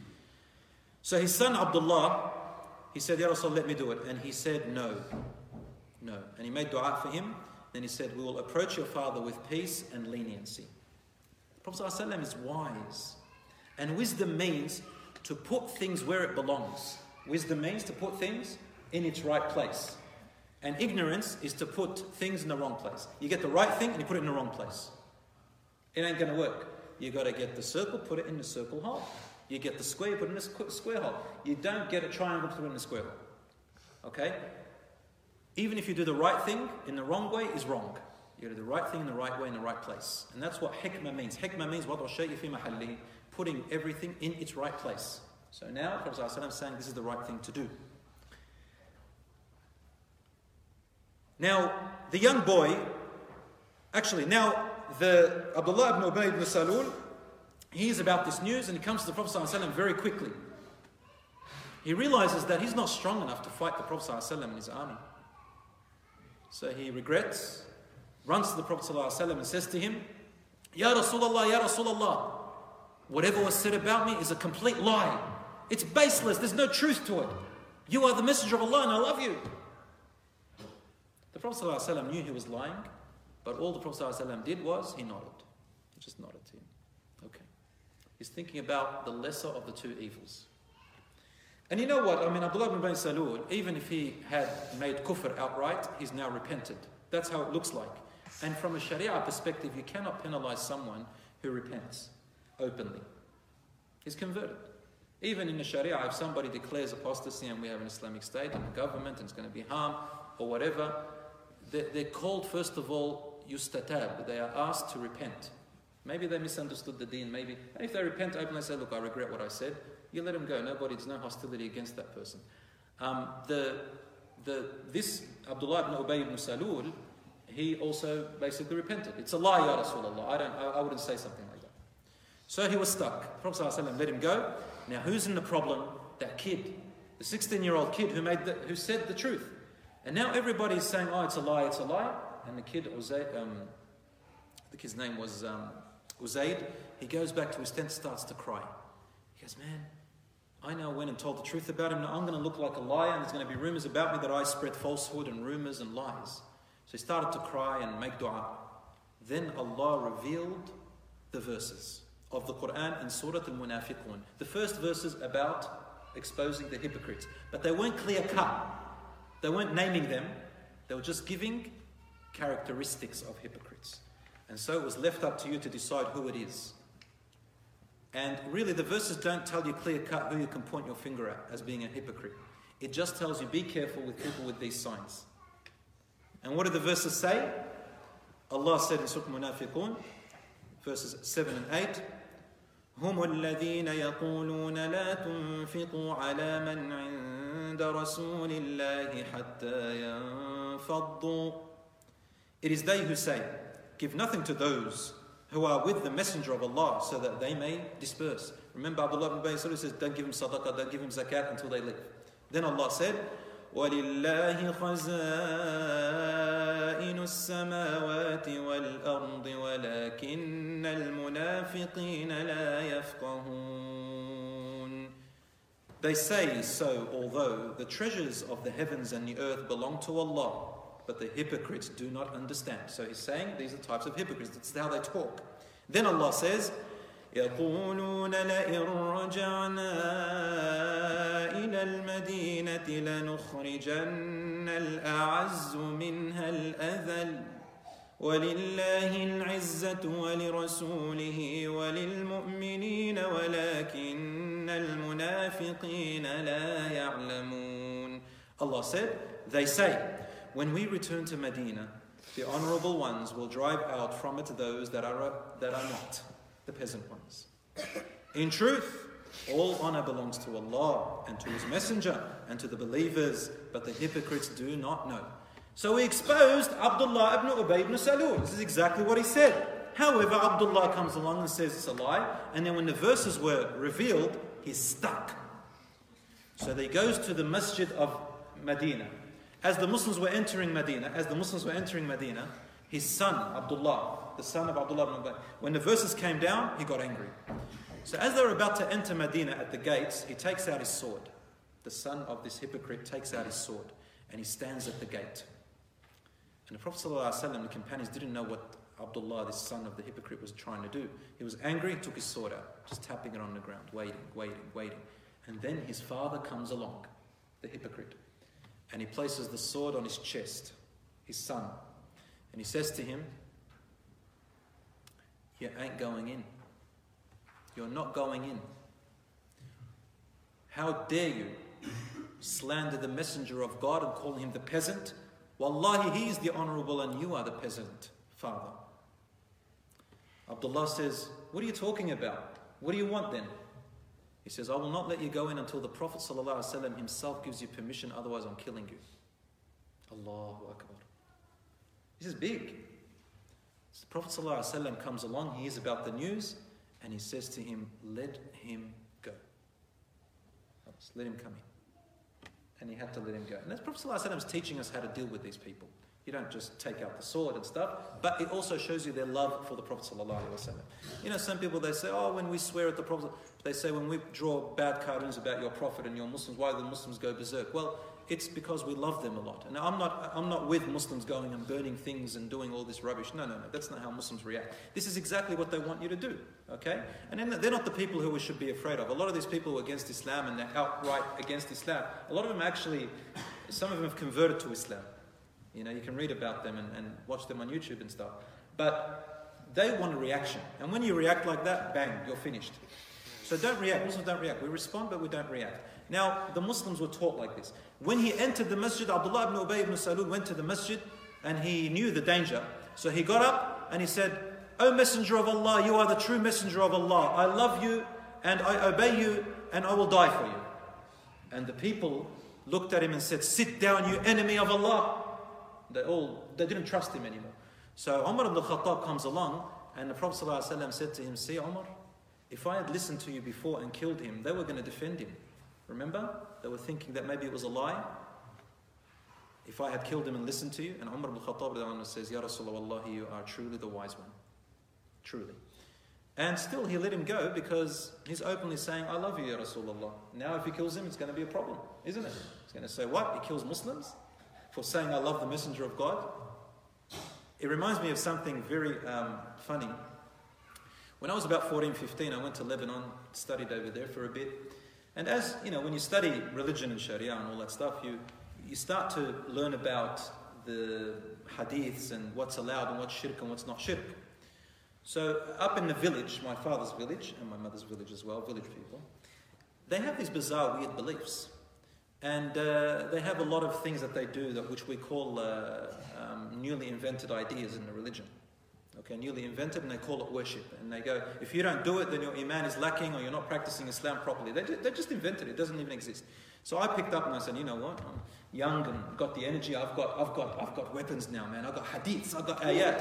So his son Abdullah, he said, Ya Rasul, let me do it. And he said, no. No. And he made dua for him. Then he said, we will approach your father with peace and leniency. The Prophet ﷺ is wise. And wisdom means to put things where it belongs. Wisdom means to put things in its right place. And ignorance is to put things in the wrong place. You get the right thing and you put it in the wrong place. It ain't going to work. You got to get the circle, put it in the circle hole. You get the square, put it in the square hole. You don't get a triangle, put it in the square hole. Okay? Even if you do the right thing in the wrong way, is wrong. You do the right thing in the right way, in the right place. And that's what hikmah means. Hikmah means وَضْعُ الشَّيْءِ فِي مَحَلِّهِ, putting everything in its right place. So now, Prophet ﷺ is saying this is the right thing to do. Now, the young boy, actually, now, the Abdullah ibn Ubay ibn Salul, he hears about this news and he comes to the Prophet ﷺ very quickly. He realizes that he's not strong enough to fight the Prophet ﷺ and his army. So he regrets, runs to the Prophet ﷺ and says to him, Ya Rasulullah, Ya Rasulullah, whatever was said about me is a complete lie. It's baseless, there's no truth to it. You are the messenger of Allah and I love you. The Prophet ﷺ knew he was lying, but all the Prophet ﷺ did was, he nodded. He just nodded to him. Okay. He's thinking about the lesser of the two evils. And you know what? I mean, Abdullah ibn Ubay Salul, even if he had made kufr outright, he's now repented. That's how it looks like. And from a Sharia perspective, you cannot penalize someone who repents openly. He's converted. Even in the Sharia, if somebody declares apostasy and we have an Islamic state and a government and it's going to be harm or whatever, they're, they're called, first of all, yustatab. They are asked to repent. Maybe they misunderstood the deen, maybe. And if they repent openly and say, look, I regret what I said, you let them go. Nobody, there's no hostility against that person. Um, the, the, this Abdullah ibn Ubay ibn Salul, he also basically repented. It's a lie, Ya Rasulullah. I, don't, I, I wouldn't say something like that. So he was stuck. The Prophet ﷺ let him go. Now who's in the problem? That kid. The sixteen-year-old kid who, made the, who said the truth. And now everybody is saying, oh, it's a lie, it's a lie. And the kid, Uzayd, um, I think his name was um, Uzayd, he goes back to his tent, starts to cry. He goes, man, I now went and told the truth about him. Now I'm going to look like a liar and there's going to be rumors about me that I spread falsehood and rumors and lies. So he started to cry and make dua. Then Allah revealed the verses of the Quran in Surah Al-Munafiqun. The first verses about exposing the hypocrites. But they weren't clear cut. They weren't naming them. They were just giving characteristics of hypocrites. And so it was left up to you to decide who it is. And really the verses don't tell you clear cut who you can point your finger at as being a hypocrite. It just tells you be careful with people with these signs. And what do the verses say? Allah said in Surah Al-Munafiqun, verses seven and eight, هم الذين يقولون لا تنفقوا على من عند رسول الله حتى ينفضوا. It is they who say, give nothing to those who are with the Messenger of Allah so that they may disperse. Remember Abdullah ibn Ubay says, don't give him sadaqah, don't give him zakat until they leave. Then Allah said, وَلِلَّهِ خَزَائِنُ السَّمَاوَاتِ وَالْأَرْضِ وَلَكِنَّ الْمُنَافِقِينَ لَا يَفْقَهُونَ. They say so, although the treasures of the heavens and the earth belong to Allah, but the hypocrites do not understand. So he's saying these are types of hypocrites. That's how they talk. Then Allah says, يَقُولُونَ لَئِن رَّجَعْنَا إِلَى الْمَدِينَةِ لَنُخْرِجَنَّ الْأَعَزُّ مِنْهَا الْأَذَلَّ وَلِلَّهِ الْعِزَّةُ وَلِرَسُولِهِ وَلِلْمُؤْمِنِينَ وَلَكِنَّ الْمُنَافِقِينَ لَا يَعْلَمُونَ. Allah said, they say, when we return to Medina, the honorable ones will drive out from it those that are, that are not, the peasant ones. In truth, all honor belongs to Allah and to His Messenger and to the believers, but the hypocrites do not know. So we exposed Abdullah ibn Ubay ibn Salul. This is exactly what he said. However, Abdullah comes along and says it's a lie, and then when the verses were revealed, he's stuck. So he goes to the masjid of Medina. As the Muslims were entering Medina, as the Muslims were entering Medina, his son, Abdullah, the son of Abdullah ibn Ubay, when the verses came down, he got angry. So as they were about to enter Medina at the gates, he takes out his sword. The son of this hypocrite takes out his sword, and he stands at the gate. And the Prophet ﷺ and the companions didn't know what Abdullah, this son of the hypocrite, was trying to do. He was angry, took his sword out, just tapping it on the ground, waiting, waiting, waiting. And then his father comes along, the hypocrite, and he places the sword on his chest, his son. And he says to him, you ain't going in. You're not going in. How dare you slander the messenger of God and call him the peasant? Wallahi, he is the honorable and you are the peasant, father. Abdullah says, what are you talking about? What do you want then? He says, I will not let you go in until the Prophet ﷺ himself gives you permission, otherwise I'm killing you. Allahu Akbar. This is big. So the Prophet ﷺ comes along, he hears about the news, and he says to him, let him go. Let him come in. And he had to let him go. And that's Prophet ﷺ is teaching us how to deal with these people. You don't just take out the sword and stuff, but it also shows you their love for the Prophet ﷺ. You know, some people, they say, oh, when we swear at the Prophet, they say when we draw bad cartoons about your Prophet and your Muslims, why do the Muslims go berserk? Well, it's because we love them a lot. And I'm not, I'm not with Muslims going and burning things and doing all this rubbish. No, no, no. That's not how Muslims react. This is exactly what they want you to do. Okay? And then they're not the people who we should be afraid of. A lot of these people who are against Islam and they're outright against Islam, a lot of them actually, some of them have converted to Islam. You know, you can read about them and, and watch them on YouTube and stuff. But they want a reaction. And when you react like that, bang, you're finished. So don't react. Muslims don't react. We respond, but we don't react. Now, the Muslims were taught like this. When he entered the masjid, Abdullah ibn Ubay ibn Salul went to the masjid and he knew the danger. So he got up and he said, O Messenger of Allah, you are the true Messenger of Allah. I love you and I obey you and I will die for you. And the people looked at him and said, sit down, you enemy of Allah. They all, they didn't trust him anymore. So Umar ibn al-Khattab comes along and the Prophet ﷺ said to him, see Umar, if I had listened to you before and killed him, they were going to defend him. Remember? They were thinking that maybe it was a lie. If I had killed him and listened to you, and Umar ibn al-Khattab says, Ya Rasulullah, you are truly the wise one. Truly. And still he let him go because he's openly saying, I love you, Ya Rasulullah. Now if he kills him, it's going to be a problem, isn't it? He's going to say, what? He kills Muslims for saying, I love the Messenger of God? It reminds me of something very um, funny. When I was about fourteen, fifteen, I went to Lebanon, studied over there for a bit. And as, you know, when you study religion and Sharia and all that stuff, you, you start to learn about the hadiths and what's allowed and what's shirk and what's not shirk. So up in the village, my father's village and my mother's village as well, village people, they have these bizarre, weird beliefs. And uh, they have a lot of things that they do that which we call uh, um, newly invented ideas in the religion. Okay, newly invented, and they call it worship. And they go, if you don't do it, then your iman is lacking or you're not practicing Islam properly. They just, they just invented it. It doesn't even exist. So I picked up and I said, you know what? I'm young and got the energy. I've got, I've got, I've got weapons now, man. I've got hadiths. I've got ayat.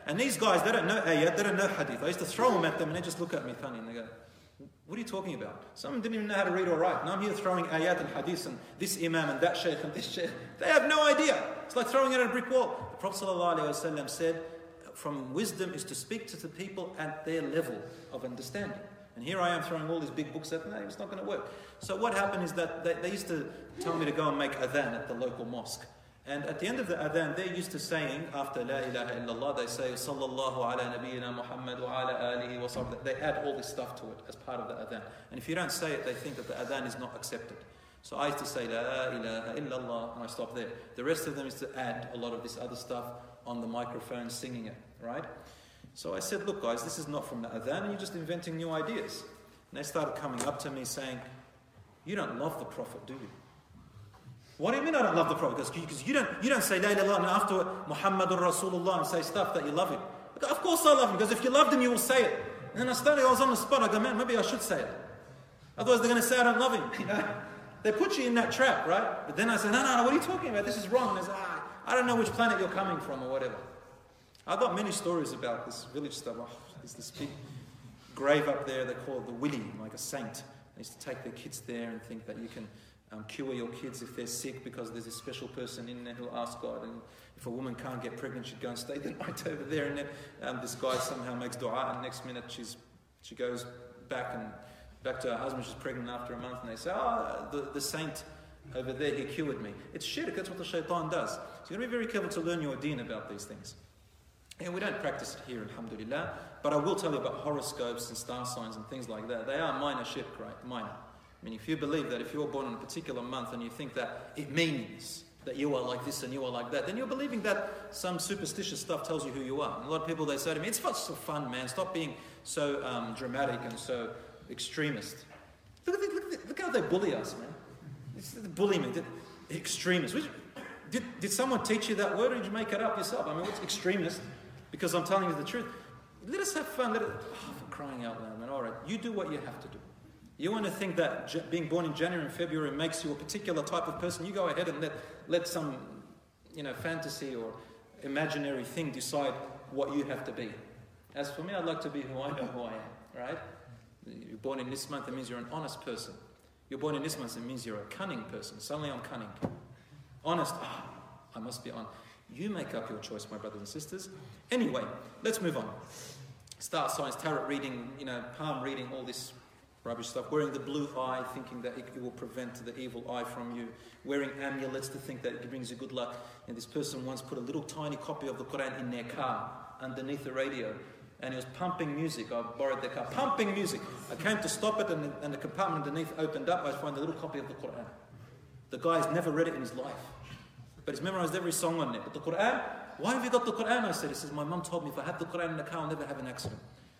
And these guys, they don't know ayat, they don't know hadith. I used to throw them at them and they just look at me funny and they go, what are you talking about? Some of them didn't even know how to read or write. And I'm here throwing ayat and hadith and this imam and that shaykh and this shaykh. They have no idea. It's like throwing it at a brick wall. The Prophet ﷺ said, from wisdom is to speak to the people at their level of understanding. And here I am throwing all these big books at them. No, it's not going to work. So what happened is that they, they used to tell me to go and make adhan at the local mosque. And at the end of the adhan, they're used to saying, after La ilaha illallah, they say, Sallallahu ala nabiyyina Muhammad wa ala alihi wa sahbihi. They add all this stuff to it as part of the adhan. And if you don't say it, they think that the adhan is not accepted. So I used to say, La ilaha illallah, and I stop there. The rest of them is to add a lot of this other stuff on the microphone, singing it, right? So I said, look guys, this is not from the adhan, you're just inventing new ideas. And they started coming up to me saying, you don't love the Prophet, do you? What do you mean I don't love the Prophet? Because you don't, you don't say La ilaha illallah and afterward Muhammadur Rasulullah and say stuff that you love him. But of course I love him, because if you loved him, you will say it. And then I started, I was on the spot, I go, man, maybe I should say it. Otherwise they're going to say I don't love him. You know? They put you in that trap, right? But then I said, no, no, no, what are you talking about? This is wrong. And they say, ah, I don't know which planet you're coming from or whatever. I've got many stories about this village stuff. Oh, there's this big grave up there, they call it the Willy, like a saint. They used to take their kids there and think that you can um, cure your kids if they're sick because there's a special person in there who'll ask God. And if a woman can't get pregnant, she'd go and stay the night over there. And then um, this guy somehow makes dua, and next minute she's she goes back and back to her husband. She's pregnant after a month, and they say, oh, the, the saint over there, he cured me. It's shirk, that's what the shaitan does. So you've got to be very careful to learn your deen about these things. And we don't practice it here, alhamdulillah, but I will tell you about horoscopes and star signs and things like that. They are minor shirk, right? Minor. I mean, if you believe that if you're born in a particular month and you think that it means that you are like this and you are like that, then you're believing that some superstitious stuff tells you who you are. And a lot of people, they say to me, it's not so fun, man. Stop being so um, dramatic and so extremist. Look, at the, look, at the, look how they bully us, man. It's the bully me. Extremist. Did, did someone teach you that word, or did you make it up yourself? I mean, what's extremist? Because I'm telling you the truth. Let us have fun. Let it, oh, for crying out loud, man. All right, you do what you have to do. You want to think that being born in January and February makes you a particular type of person, you go ahead and let, let some, you know, fantasy or imaginary thing decide what you have to be. As for me, I'd like to be who I know who I am, right? You're born in this month, it means you're an honest person. You're born in this month, it means you're a cunning person. Suddenly I'm cunning. Honest, ah, I must be on. You make up your choice, my brothers and sisters. Anyway, let's move on. Star signs, tarot reading, you know, palm reading, all this rubbish stuff. Wearing the blue eye, thinking that it will prevent the evil eye from you. Wearing amulets to think that it brings you good luck. And this person once put a little tiny copy of the Quran in their car, underneath the radio. And it was pumping music. I borrowed their car. Pumping music. I came to stop it, and the, and the compartment underneath opened up. I found a little copy of the Quran. The guy's never read it in his life, but he's memorized every song on it. But the Quran, why have you got the Quran? I said, he says, my mum told me if I have the Quran in the car, I'll never have an accident.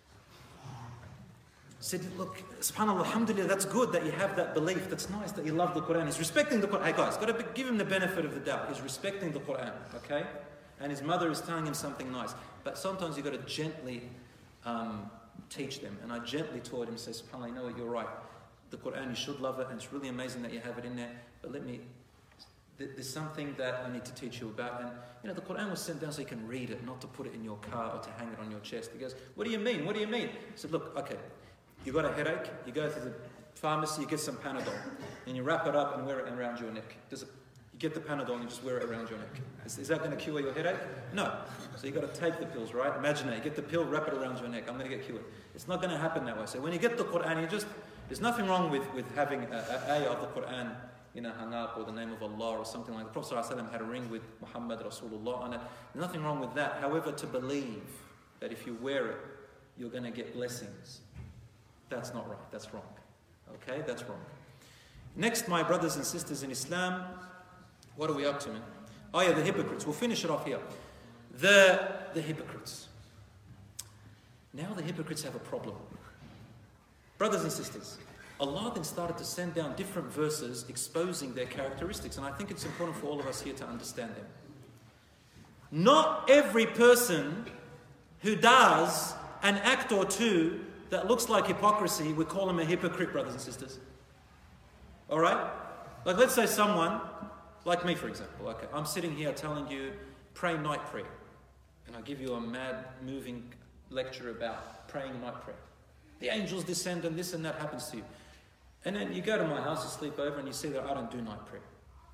I said, look, subhanAllah, alhamdulillah, that's good that you have that belief. That's nice that you love the Quran. He's respecting the Quran. Hey guys, got to give him the benefit of the doubt. He's respecting the Quran, okay? And his mother is telling him something nice. But sometimes you've got to gently um, teach them. And I gently taught him, say, subhanAllah, you know what, you're right. The Quran, you should love it, and it's really amazing that you have it in there. But let me, there's something that I need to teach you about. And, you know, the Quran was sent down so you can read it, not to put it in your car or to hang it on your chest. He goes, what do you mean? What do you mean? I said, look, okay, you got a headache, you go to the pharmacy, you get some Panadol, and you wrap it up and wear it around your neck. Does it, you get the Panadol and you just wear it around your neck. Is, is that going to cure your headache? No. So you got to take the pills, right? Imagine that. You get the pill, wrap it around your neck. I'm going to get cured. It's not going to happen that way. So when you get the Quran, you just, there's nothing wrong with, with having a, a ayah of the Quran, you know, hung up, or the name of Allah or something like that. The Prophet ﷺ had a ring with Muhammad Rasulullah on it. There's nothing wrong with that. However, to believe that if you wear it, you're going to get blessings, that's not right. That's wrong. Okay? That's wrong. Next, my brothers and sisters in Islam, what are we up to, man? Oh yeah, the hypocrites. We'll finish it off here. The, the hypocrites. Now the hypocrites have a problem. Brothers and sisters, Allah then started to send down different verses exposing their characteristics, and I think it's important for all of us here to understand them. Not every person who does an act or two that looks like hypocrisy, we call him a hypocrite, brothers and sisters. Alright? Like let's say someone, like me for example, okay, I'm sitting here telling you, pray night prayer. and I give you a mad, moving lecture about praying night prayer. The angels descend and this and that happens to you. And then you go to my house, you sleep over, and you see that I don't do night prayer.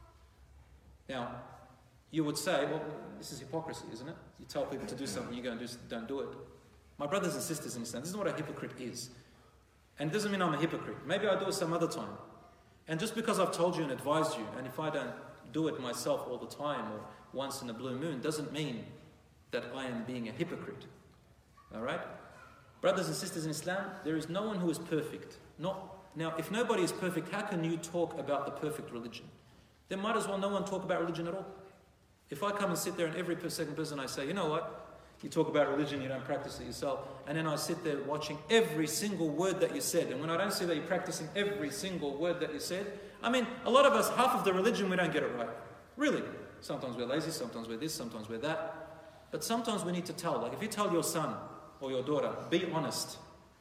Now, you would say, well, this is hypocrisy, isn't it? You tell people to do something, you go and do, don't do it. My brothers and sisters in Islam, this is what a hypocrite is. And it doesn't mean I'm a hypocrite. Maybe I'll do it some other time. And just because I've told you and advised you, and if I don't do it myself all the time or once in a blue moon, doesn't mean that I am being a hypocrite. Alright? Brothers and sisters in Islam, there is no one who is perfect. Not, now, if nobody is perfect, how can you talk about the perfect religion? Then might as well no one talk about religion at all. If I come and sit there and every second person I say, you know what? You talk about religion, you don't practice it yourself. And then I sit there watching every single word that you said. And when I don't see that you're practicing every single word that you said, I mean, a lot of us, half of the religion, we don't get it right. Really. Sometimes we're lazy, sometimes we're this, sometimes we're that. But sometimes we need to tell. Like if you tell your son or your daughter, be honest.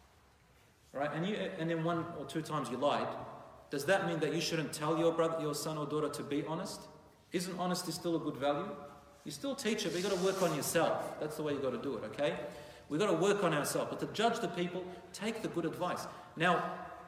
Right? And you, and then one or two times you lied. Does that mean that you shouldn't tell your brother, your son or daughter to be honest? Isn't honesty still a good value? You still teach it, but you've got to work on yourself. That's the way you've got to do it, okay? We've got to work on ourselves. But to judge the people, take the good advice. Now,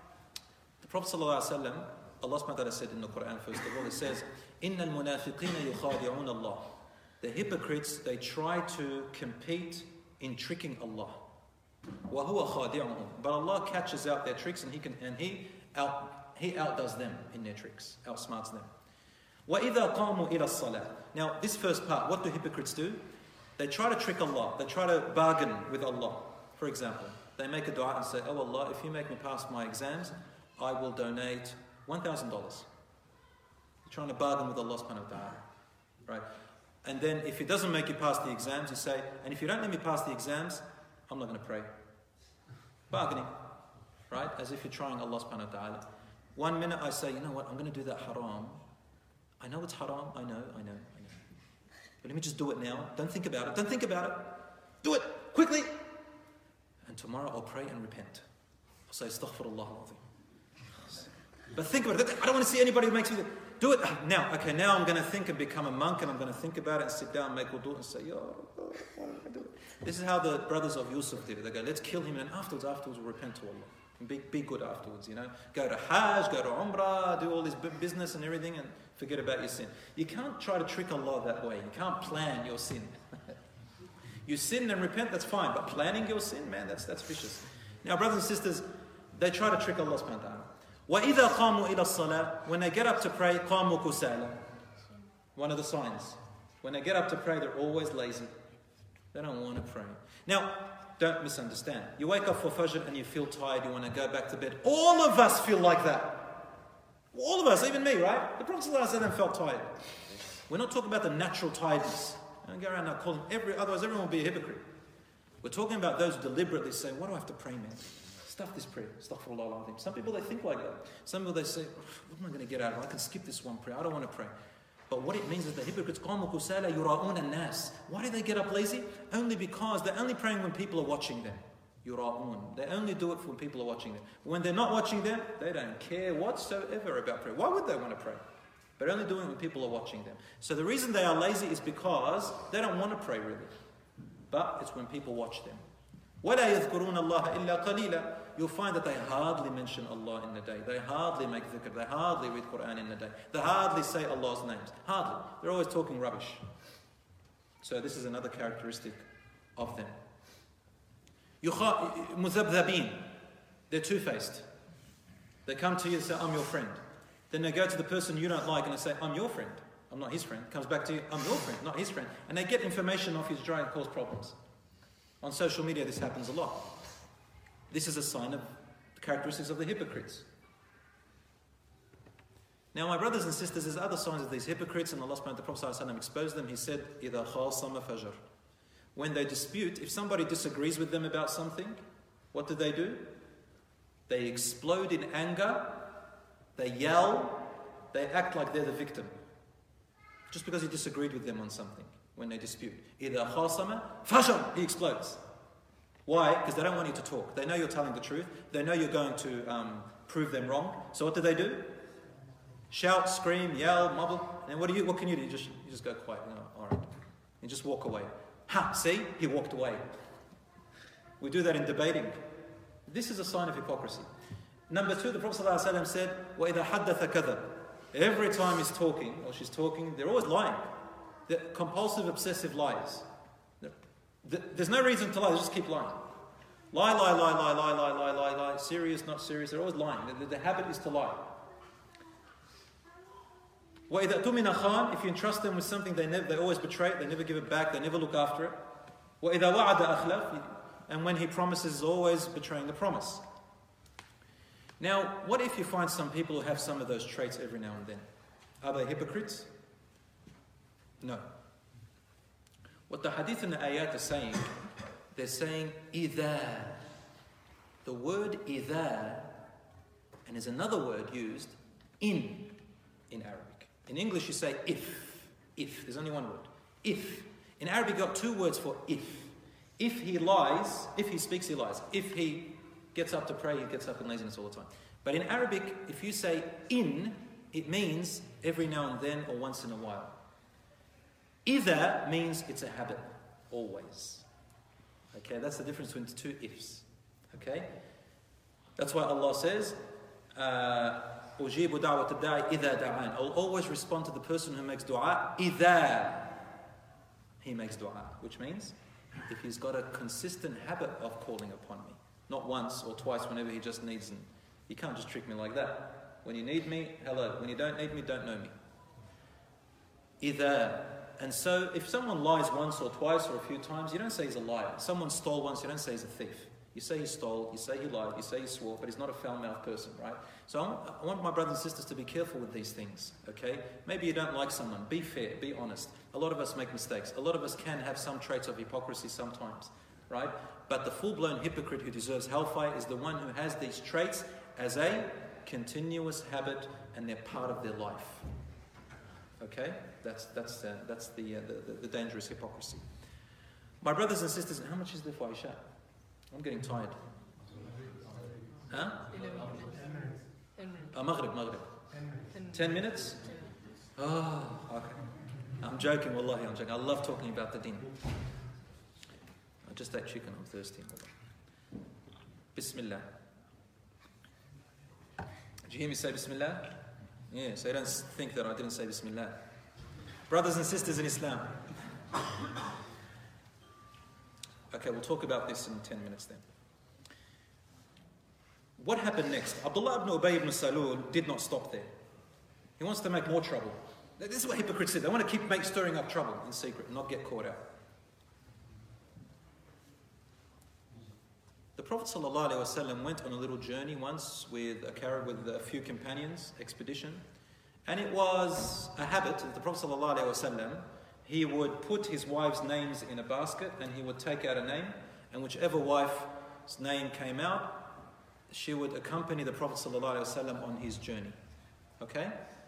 the Prophet ﷺ, Allah subhanahu wa ta'ala said in the Quran, first of all, it says, إِنَّ الْمُنَافِقِينَ يُخَادِعُونَ اللَّهِ. The hypocrites, they try to compete in tricking Allah. وَهُوَ خَادِعُهُمْ. But Allah catches out their tricks and He can and He out He outdoes them in their tricks, outsmarts them. وَإِذَا قَامُوا إِلَى الصَّلَاةِ. Now, this first part, what do hypocrites do? They try to trick Allah. They try to bargain with Allah. For example, they make a dua and say, oh Allah, if you make me pass my exams, I will donate one thousand dollars. You're trying to bargain with Allah subhanahu wa ta'ala. Right? And then if He doesn't make you pass the exams, you say, and if you don't let me pass the exams, I'm not going to pray. Bargaining. Right? As if you're trying Allah subhanahu wa ta'ala. One minute I say, you know what, I'm going to do that haram. I know it's haram, I know, I know, I know. But let me just do it now. Don't think about it. Don't think about it. Do it, quickly. And tomorrow I'll pray and repent. I'll say, astaghfirullah al-azim. But think about it. I don't want to see anybody who makes me do it. Now, okay, now I'm going to think and become a monk and I'm going to think about it and sit down and make wudu and say, Ya Allah, why did I do it? This is how the brothers of Yusuf did it. They go, let's kill him and afterwards, afterwards we'll repent to Allah. And be, be good afterwards, you know. Go to Hajj, go to Umrah, do all this business and everything and forget about your sin. You can't try to trick Allah that way. You can't plan your sin. You sin and repent, that's fine. But planning your sin, man, that's that's vicious. Now, brothers and sisters, they try to trick Allah subhanahu wa ta'ala. وَإِذَا قَامُوا إِلَى الصَّلَاةِ. When they get up to pray, قَامُوا كُسَالًا. One of the signs. When they get up to pray, they're always lazy. They don't want to pray. Now, don't misunderstand. You wake up for Fajr and you feel tired, you want to go back to bed. All of us feel like that. All of us, even me, right? The Prophet ﷺ felt tired. We're not talking about the natural tiredness. Don't go around now calling every, otherwise everyone will be a hypocrite. We're talking about those who deliberately say, what do I have to pray, man? Stuff this prayer. Astaghfirullah al-azim. Some people, they think like that. Some people, they say, what am I going to get out of it? I can skip this one prayer. I don't want to pray. But what it means is the hypocrites, قَامُوا كُسَالَى يُرَاءُونَ النَّاسِ. Why do they get up lazy? Only because they're only praying when people are watching them. يُرَاءُون. They only do it when people are watching them. When they're not watching them, they don't care whatsoever about prayer. Why would they want to pray? But only doing it when people are watching them. So the reason they are lazy is because they don't want to pray really. But it's when people watch them. وَلَا يَذْكُرُونَ اللَّهَ إِلَّا قَلِيلًا. You'll find that they hardly mention Allah in the day. They hardly make dhikr. They hardly read Quran in the day. They hardly say Allah's names. Hardly. They're always talking rubbish. So this is another characteristic of them. مُذَبْذَبِينَ. They're two-faced. They come to you and say, I'm your friend. Then they go to the person you don't like and they say, I'm your friend. I'm not his friend. Comes back to you, I'm your friend, not his friend. And they get information off his try and cause problems. On social media, this happens a lot. This is a sign of the characteristics of the hypocrites. Now, my brothers and sisters, there's other signs of these hypocrites, and Allah subhanahu wa ta'ala, the Prophet ﷺ exposed them. He said, إِذَا خَاصَمَ فَجَرٍ. When they dispute, if somebody disagrees with them about something, what do they do? They explode in anger, they yell, they act like they're the victim. Just because he disagreed with them on something. When they dispute. إِذَا خَاصَمَ فَجَرٍ. He explodes. Why? Because they don't want you to talk. They know you're telling the truth. They know you're going to um, prove them wrong. So what do they do? Shout, scream, yell, mumble. And what do you? What can you do? You just, you just go quiet. You know, all right. You just walk away. Ha, see, he walked away. We do that in debating. This is a sign of hypocrisy. Number two, the Prophet ﷺ said, وَإِذَا حَدَّثَ كَذَبَ. Every time he's talking, or she's talking, they're always lying. They're compulsive, obsessive lies. There's no reason to lie, they just keep lying. Lie, lie, lie, lie, lie, lie, lie, lie, lie, serious, not serious, they're always lying. The, the, the habit is to lie. وَإِذَا تُمِنَ خَانٍ. If you entrust them with something, they never, they always betray it, they never give it back, they never look after it. وَإِذَا وَعَدَ أَخْلَفَ. And when he promises, is always betraying the promise. Now, what if you find some people who have some of those traits every now and then? Are they hypocrites? No. What the hadith and the ayat are saying, they're saying إِذَا. The word إِذَا, and there's another word used, in, in Arabic. In English you say if. If. There's only one word. If. In Arabic you've got two words for if. If he lies, if he speaks, he lies. If he gets up to pray, he gets up in laziness all the time. But in Arabic, if you say in, it means every now and then or once in a while. إِذَا means it's a habit, always. Okay, that's the difference between the two ifs. Okay? That's why Allah says, أُجِيبُ دَعْوَةَ الدَّاعِ إِذَا دَعَانِ. I'll always respond to the person who makes dua, إِذَا he makes dua. Which means, if he's got a consistent habit of calling upon me, not once or twice whenever he just needs me. You can't just trick me like that. When you need me, hello. When you don't need me, don't know me. Either. And so if someone lies once or twice or a few times, you don't say he's a liar. Someone stole once, you don't say he's a thief. You say he stole, you say he lied, you say he swore, but he's not a foul-mouthed person, right? So I want, I want my brothers and sisters to be careful with these things, okay? Maybe you don't like someone. Be fair, be honest. A lot of us make mistakes. A lot of us can have some traits of hypocrisy sometimes, right? But the full-blown hypocrite who deserves hellfire is the one who has these traits as a continuous habit and they're part of their life. Okay? That's that's uh, that's the, uh, the, the the dangerous hypocrisy. My brothers and sisters, how much is there for Isha? I'm getting tired. Huh? Oh, Maghrib, Maghrib. Ten minutes? Oh, okay. I'm joking, wallahi, I'm joking. I love talking about the deen. I just ate chicken, I'm thirsty. Bismillah. Did you hear me say Bismillah? Yeah, so you don't think that I didn't say Bismillah. Brothers and sisters in Islam. Okay, we'll talk about this in ten minutes then. What happened next? Abdullah ibn Ubay ibn Salul did not stop there. He wants to make more trouble. This is what hypocrites do. They want to keep make, stirring up trouble in secret and not get caught out. The Prophet ﷺ went on a little journey once with a car- with a few companions, expedition, and it was a habit of the Prophet ﷺ. He would put his wife's names in a basket and he would take out a name, and whichever wife's name came out, she would accompany the Prophet ﷺ on his journey. Okay?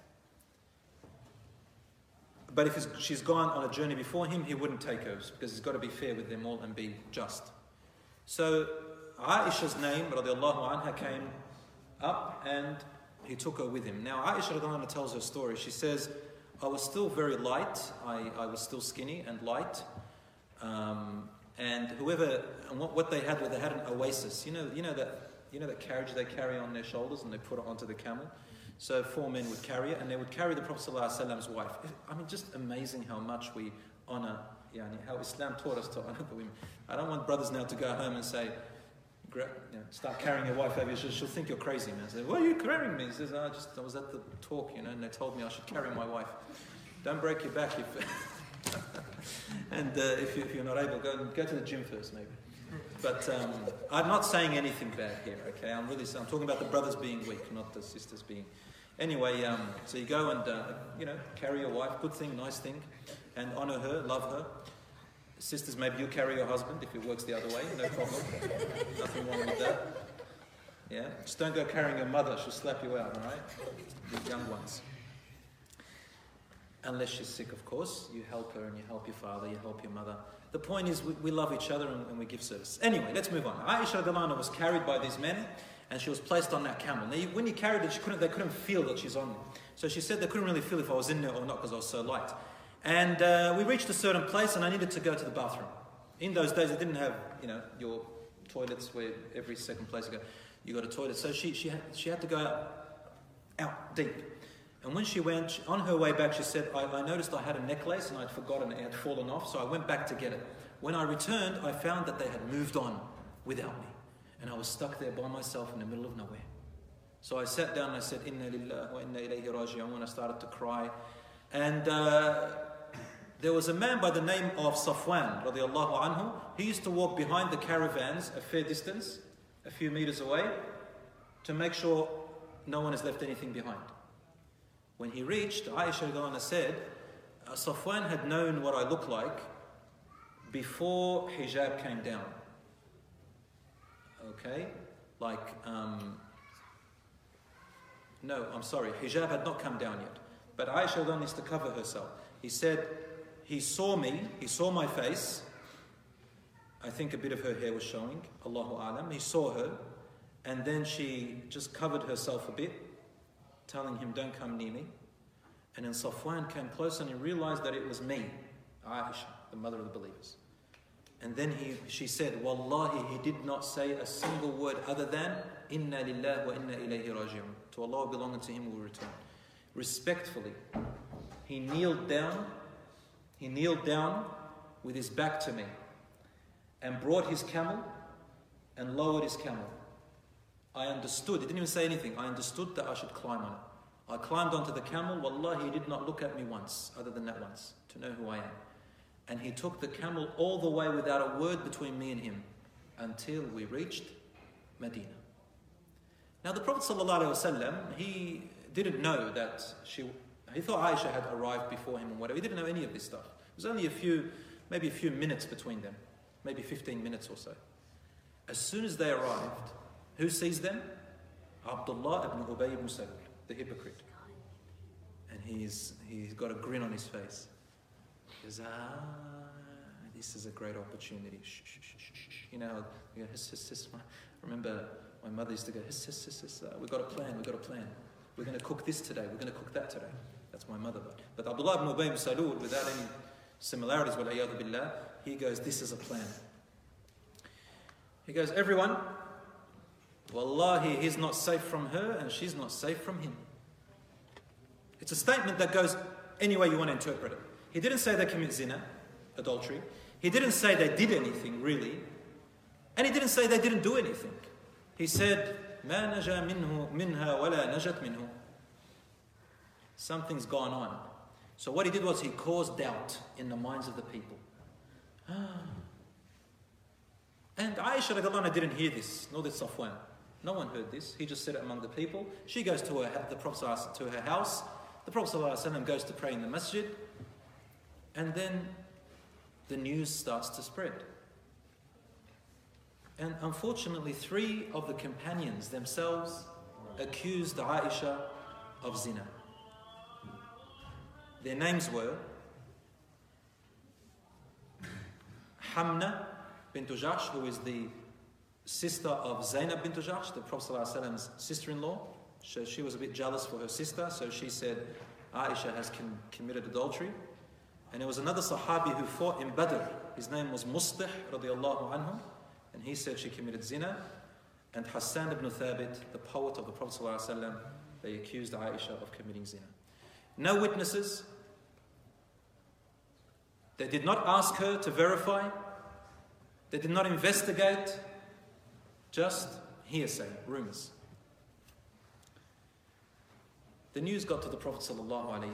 But if she's gone on a journey before him, he wouldn't take her because he's got to be fair with them all and be just. So Aisha's name, radiallahu anha, came up and he took her with him. Now Aisha radiallahu anha tells her story. She says, I was still very light, I, I was still skinny and light, um, and whoever, and what, what they had was they had an oasis. You know, you know that, you know that carriage they carry on their shoulders and they put it onto the camel. So four men would carry it, and they would carry the Prophet ﷺ's wife. I mean, just amazing how much we honor, yani, how Islam taught us to honor the women. I don't want brothers now to go home and say, you know, start carrying your wife over. She'll, she'll think you're crazy, man. Say, why are you carrying me? He says, oh, I just I was at the talk, you know, and they told me I should carry my wife. Don't break your back if, and uh, if, you, if you're not able, go go to the gym first, maybe. But um, I'm not saying anything bad here, okay? I'm really I'm talking about the brothers being weak, not the sisters being. Anyway, um, so you go and uh, you know, carry your wife, good thing, nice thing, and honor her, love her. Sisters, maybe you carry your husband if it works the other way, no problem. Nothing wrong with that. Yeah, just don't go carrying your mother; she'll slap you out, all right? The young ones. Unless she's sick, of course, you help her and you help your father, you help your mother. The point is, we, we love each other and, and we give service. Anyway, let's move on. Aisha radiallahu anha was carried by these men, and she was placed on that camel. Now, when you carried it, she couldn't, they couldn't feel that she's on there. So she said they couldn't really feel if I was in there or not because I was so light. And uh, we reached a certain place and I needed to go to the bathroom. In those days, they didn't have, you know, your toilets where every second place you go, you got a toilet. So she she had, she had to go out, out deep. And when she went, she, on her way back, she said, I, I noticed I had a necklace and I'd forgotten it had fallen off, so I went back to get it. When I returned, I found that they had moved on without me. And I was stuck there by myself in the middle of nowhere. So I sat down and I said, Inna lillahi wa inna ilayhi raji'un, and I started to cry. And uh, there was a man by the name of Safwan, radiallahu anhu. He used to walk behind the caravans a fair distance, a few meters away, to make sure no one has left anything behind. When he reached, Aisha radiallahu anha said, uh, Safwan had known what I looked like before hijab came down. Okay? Like, um, no, I'm sorry, hijab had not come down yet. But Aisha then needs to cover herself. He said, he saw me, he saw my face. I think a bit of her hair was showing, Allahu A'lam. He saw her, and then she just covered herself a bit, telling him, don't come near me. And then Safwan came close and he realized that it was me, Aisha, the mother of the believers. And then he, she said, Wallahi, he did not say a single word other than, Inna lillahi wa inna ilayhi raji'un. To Allah belong and to Him will return. Respectfully, he kneeled down, he kneeled down with his back to me and brought his camel and lowered his camel. I understood, he didn't even say anything, I understood that I should climb on it. I climbed onto the camel, Wallahi, he did not look at me once, other than that once, to know who I am. And he took the camel all the way without a word between me and him until we reached Medina. Now the Prophet ﷺ, he didn't know that she, he thought Aisha had arrived before him and whatever. He didn't know any of this stuff. It was only a few, maybe a few minutes between them, maybe fifteen minutes or so. As soon as they arrived, who sees them? Abdullah ibn Ubay ibn Salul, the hypocrite. And he's, he's got a grin on his face. He goes, ah, this is a great opportunity. Shh, shh, shh, shh, shh. You know, you go, hiss, hiss, hiss. I remember my mother used to go, hiss, hiss, hiss, hiss. Uh, we've got a plan, we've got a plan. We're going to cook this today, we're going to cook that today. That's my mother. But, but Abdullah ibn Ubay ibn Salul, without any similarities, وَالْعِيَاذُ بِاللَّهِ, he goes, this is a plan. He goes, everyone, Wallahi, he's not safe from her and she's not safe from him. It's a statement that goes any way you want to interpret it. He didn't say they commit zina, adultery. He didn't say they did anything, really. And he didn't say they didn't do anything. He said, مَا نَجَى مِنْهُ مِنْهَا وَلَا نَجَتْ مِنْهُ. Something's gone on. So what he did was he caused doubt in the minds of the people. And Aisha radiallahu anha didn't hear this, nor did Safwan. No one heard this. He just said it among the people. She goes to her, the Prophet to her house. The Prophet ﷺ goes to pray in the masjid. And then the news starts to spread. And unfortunately, three of the companions themselves accused Aisha of zina. Their names were Hamna bint Jahsh, who is the sister of Zainab bint Jahsh, the Prophet ﷺ's sister-in-law. So she was a bit jealous for her sister, so she said Aisha has com- committed adultery. And there was another Sahabi who fought in Badr. His name was Mustih radiallahu anhu, and he said she committed zina. And Hassan ibn Thabit, the poet of the Prophet ﷺ, they accused Aisha of committing zina. No witnesses. They did not ask her to verify. They did not investigate. Just hearsay, rumors. The news got to the Prophet ﷺ.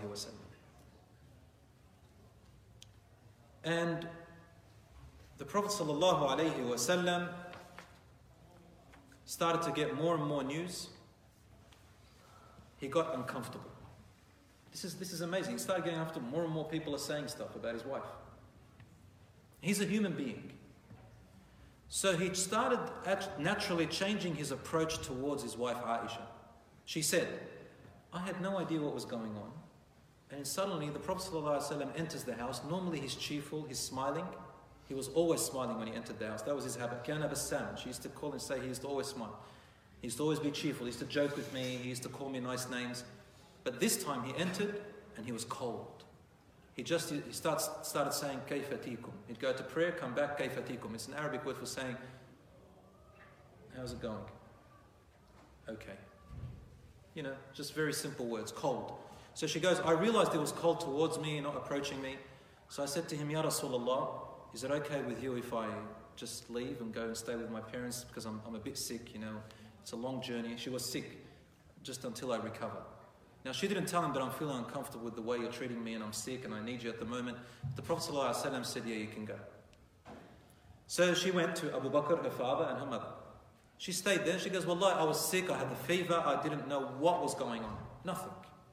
And the Prophet ﷺ started to get more and more news. He got uncomfortable. This is, this is amazing. He started getting after more and more people are saying stuff about his wife. He's a human being. So he started naturally changing his approach towards his wife Aisha. She said, I had no idea what was going on. And suddenly the Prophet ﷺ enters the house. Normally he's cheerful, he's smiling. He was always smiling when he entered the house. That was his habit. Kana bassam. She used to call and say he used to always smile. He used to always be cheerful. He used to joke with me. He used to call me nice names. But this time he entered and he was cold. he just he starts, started saying, Kayfatikum. He'd go to prayer, come back, Kayfatikum. It's an Arabic word for saying, how's it going? Okay. You know, just very simple words, cold. So she goes, I realized it was cold towards me, not approaching me. So I said to him, Ya Rasulullah, is it okay with you if I just leave and go and stay with my parents because I'm, I'm a bit sick, you know. It's a long journey. She was sick just until I recover. Now she didn't tell him that I'm feeling uncomfortable with the way you're treating me and I'm sick and I need you at the moment. The Prophet ﷺ said, yeah, you can go. So she went to Abu Bakr, her father, and her mother. She stayed there. She goes, Wallah, I was sick, I had the fever, I didn't know what was going on. Nothing.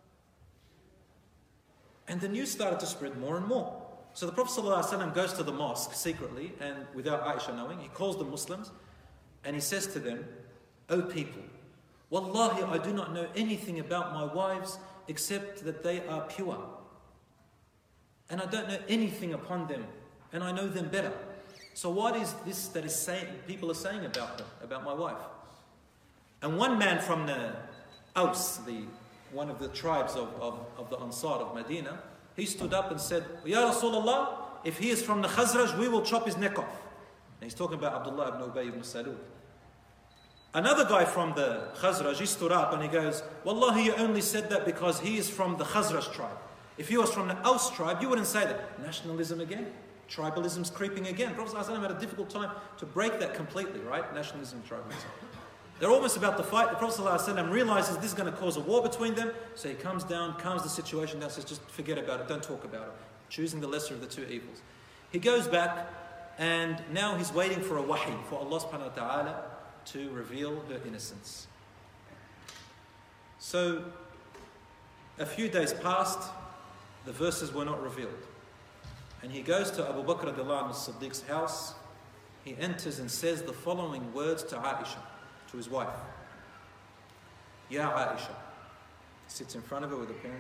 And the news started to spread more and more. So the Prophet ﷺ goes to the mosque secretly and without Aisha knowing. He calls the Muslims and he says to them, O people, Wallahi, I do not know anything about my wives except that they are pure. And I don't know anything upon them and I know them better. So what is this that is saying, people are saying about her, about my wife? And one man from the Aus, the, one of the tribes of, of, of the Ansar of Medina, he stood up and said, Ya Rasulullah, if he is from the Khazraj, we will chop his neck off. And he's talking about Abdullah ibn Ubay ibn Salul. Another guy from the Khazraj, he stood up and he goes, Wallahi, you only said that because he is from the Khazraj tribe. If he was from the Aus tribe, you wouldn't say that. Nationalism again. Tribalism's creeping again. Prophet ﷺ had a difficult time to break that completely, right? Nationalism and tribalism. They're almost about to fight. The Prophet ﷺ realizes this is going to cause a war between them. So he comes down, calms the situation down, says, just forget about it, don't talk about it. Choosing the lesser of the two evils. He goes back and now he's waiting for a wahi, for Allah subhanahu wa ta'ala to reveal her innocence. So a few days passed, the verses were not revealed. And he goes to Abu Bakr radiallahu anhu as-Siddiq's house. He enters and says the following words to Aisha, to his wife. Ya Aisha. He sits in front of her with a pen.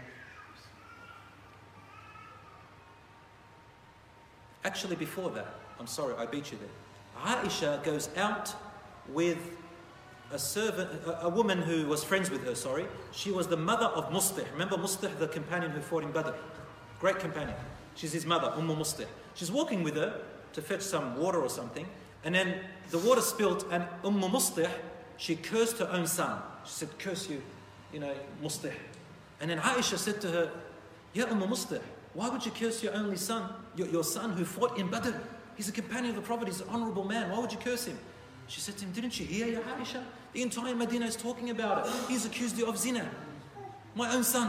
Actually, before that, I'm sorry, I beat you there. Aisha goes out with a servant, a, a woman who was friends with her, sorry. She was the mother of Mustih. Remember Mustih, the companion who fought in Badr? Great companion. She's his mother, Umm Mustih. She's walking with her to fetch some water or something. And then the water spilled and Umm Mustih, she cursed her own son. She said, curse you, you know, Mustih. And then Aisha said to her, Ya Umm Mustih, why would you curse your only son, your, your son who fought in Badr? He's a companion of the Prophet, he's an honorable man. Why would you curse him? She said to him, didn't you hear, Ya Aisha? The entire Medina is talking about it. He's accused you of zina. My own son.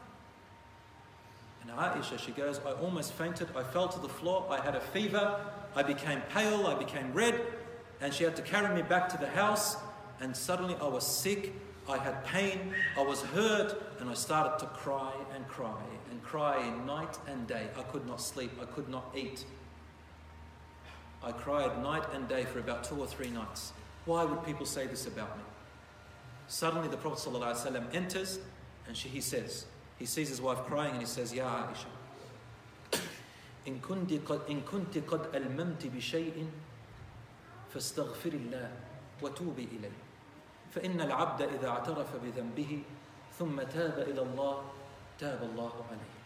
And Aisha, she goes, I almost fainted. I fell to the floor. I had a fever. I became pale. I became red. And she had to carry me back to the house. And suddenly I was sick. I had pain. I was hurt. And I started to cry and cry and cry night and day. I could not sleep. I could not eat. I cried night and day for about two or three nights. Why would people say this about me? Suddenly the Prophet ﷺ enters and she, he says, he sees his wife crying and he says, Ya Aisha, إن كنت قد إن كنت قد ألممت بشيء فاستغفر الله وتوبي إليه فإن العبد إذا اعترف بذنبه ثم تاب إلى الله تاب الله عليه.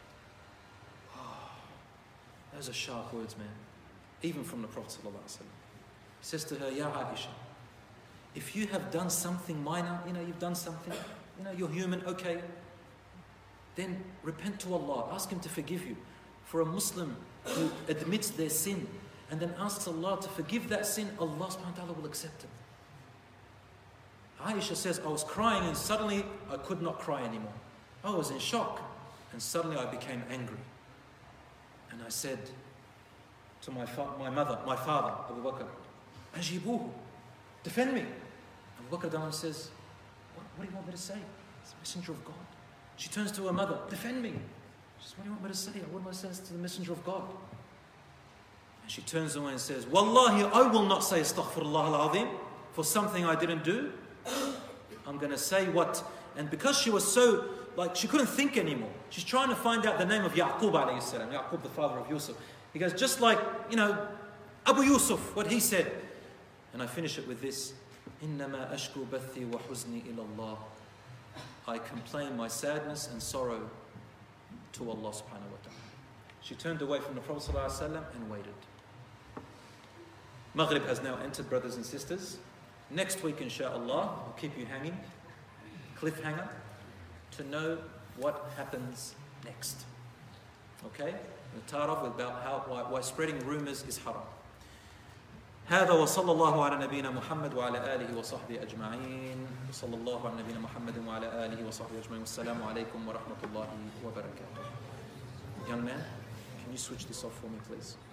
Those are sharp words, man. Even from the Prophet ﷺ. He says to her, Ya Aisha, if you have done something minor, you know, you've done something, you know, you're human, okay, then repent to Allah, ask Him to forgive you. For a Muslim who admits their sin and then asks Allah to forgive that sin, Allah subhanahu wa ta'ala will accept it. Aisha says, I was crying and suddenly I could not cry anymore. I was in shock and suddenly I became angry. And I said to my, fa- my mother, my father, Abu Bakr, Ajibuhu, defend me. Abu Bakr says, what, what do you want me to say? It's the messenger of God. She turns to her mother, defend me. She says, what do you want me to say? What am I saying to the messenger of God? And she turns away and says, Wallahi, I will not say astaghfirullah al-azim for something I didn't do. I'm going to say what, and because she was so, like, she couldn't think anymore. She's trying to find out the name of Yaqub alayhi salam, Yaqub the father of Yusuf. He goes, just like, you know, Abu Yusuf, what he said. And I finish it with this, إِنَّمَا أَشْكُو بَثِّي وَحُزْنِي إِلَى اللَّهِ. I complain my sadness and sorrow to Allah subhanahu wa ta'ala. She turned away from the Prophet ﷺ and waited. Maghrib has now entered, brothers and sisters. Next week, inshaAllah, I'll keep you hanging, cliffhanger, to know what happens next. Okay? We'll start off with about how, why, why spreading rumors is haram. هذا وصلى الله على نبينا محمد وعلى آله وصحبه أجمعين وصلى الله على نبينا محمد وعلى آله وصحبه أجمعين والسلام عليكم ورحمة الله وبركاته. Young man, can you switch this off for me, please?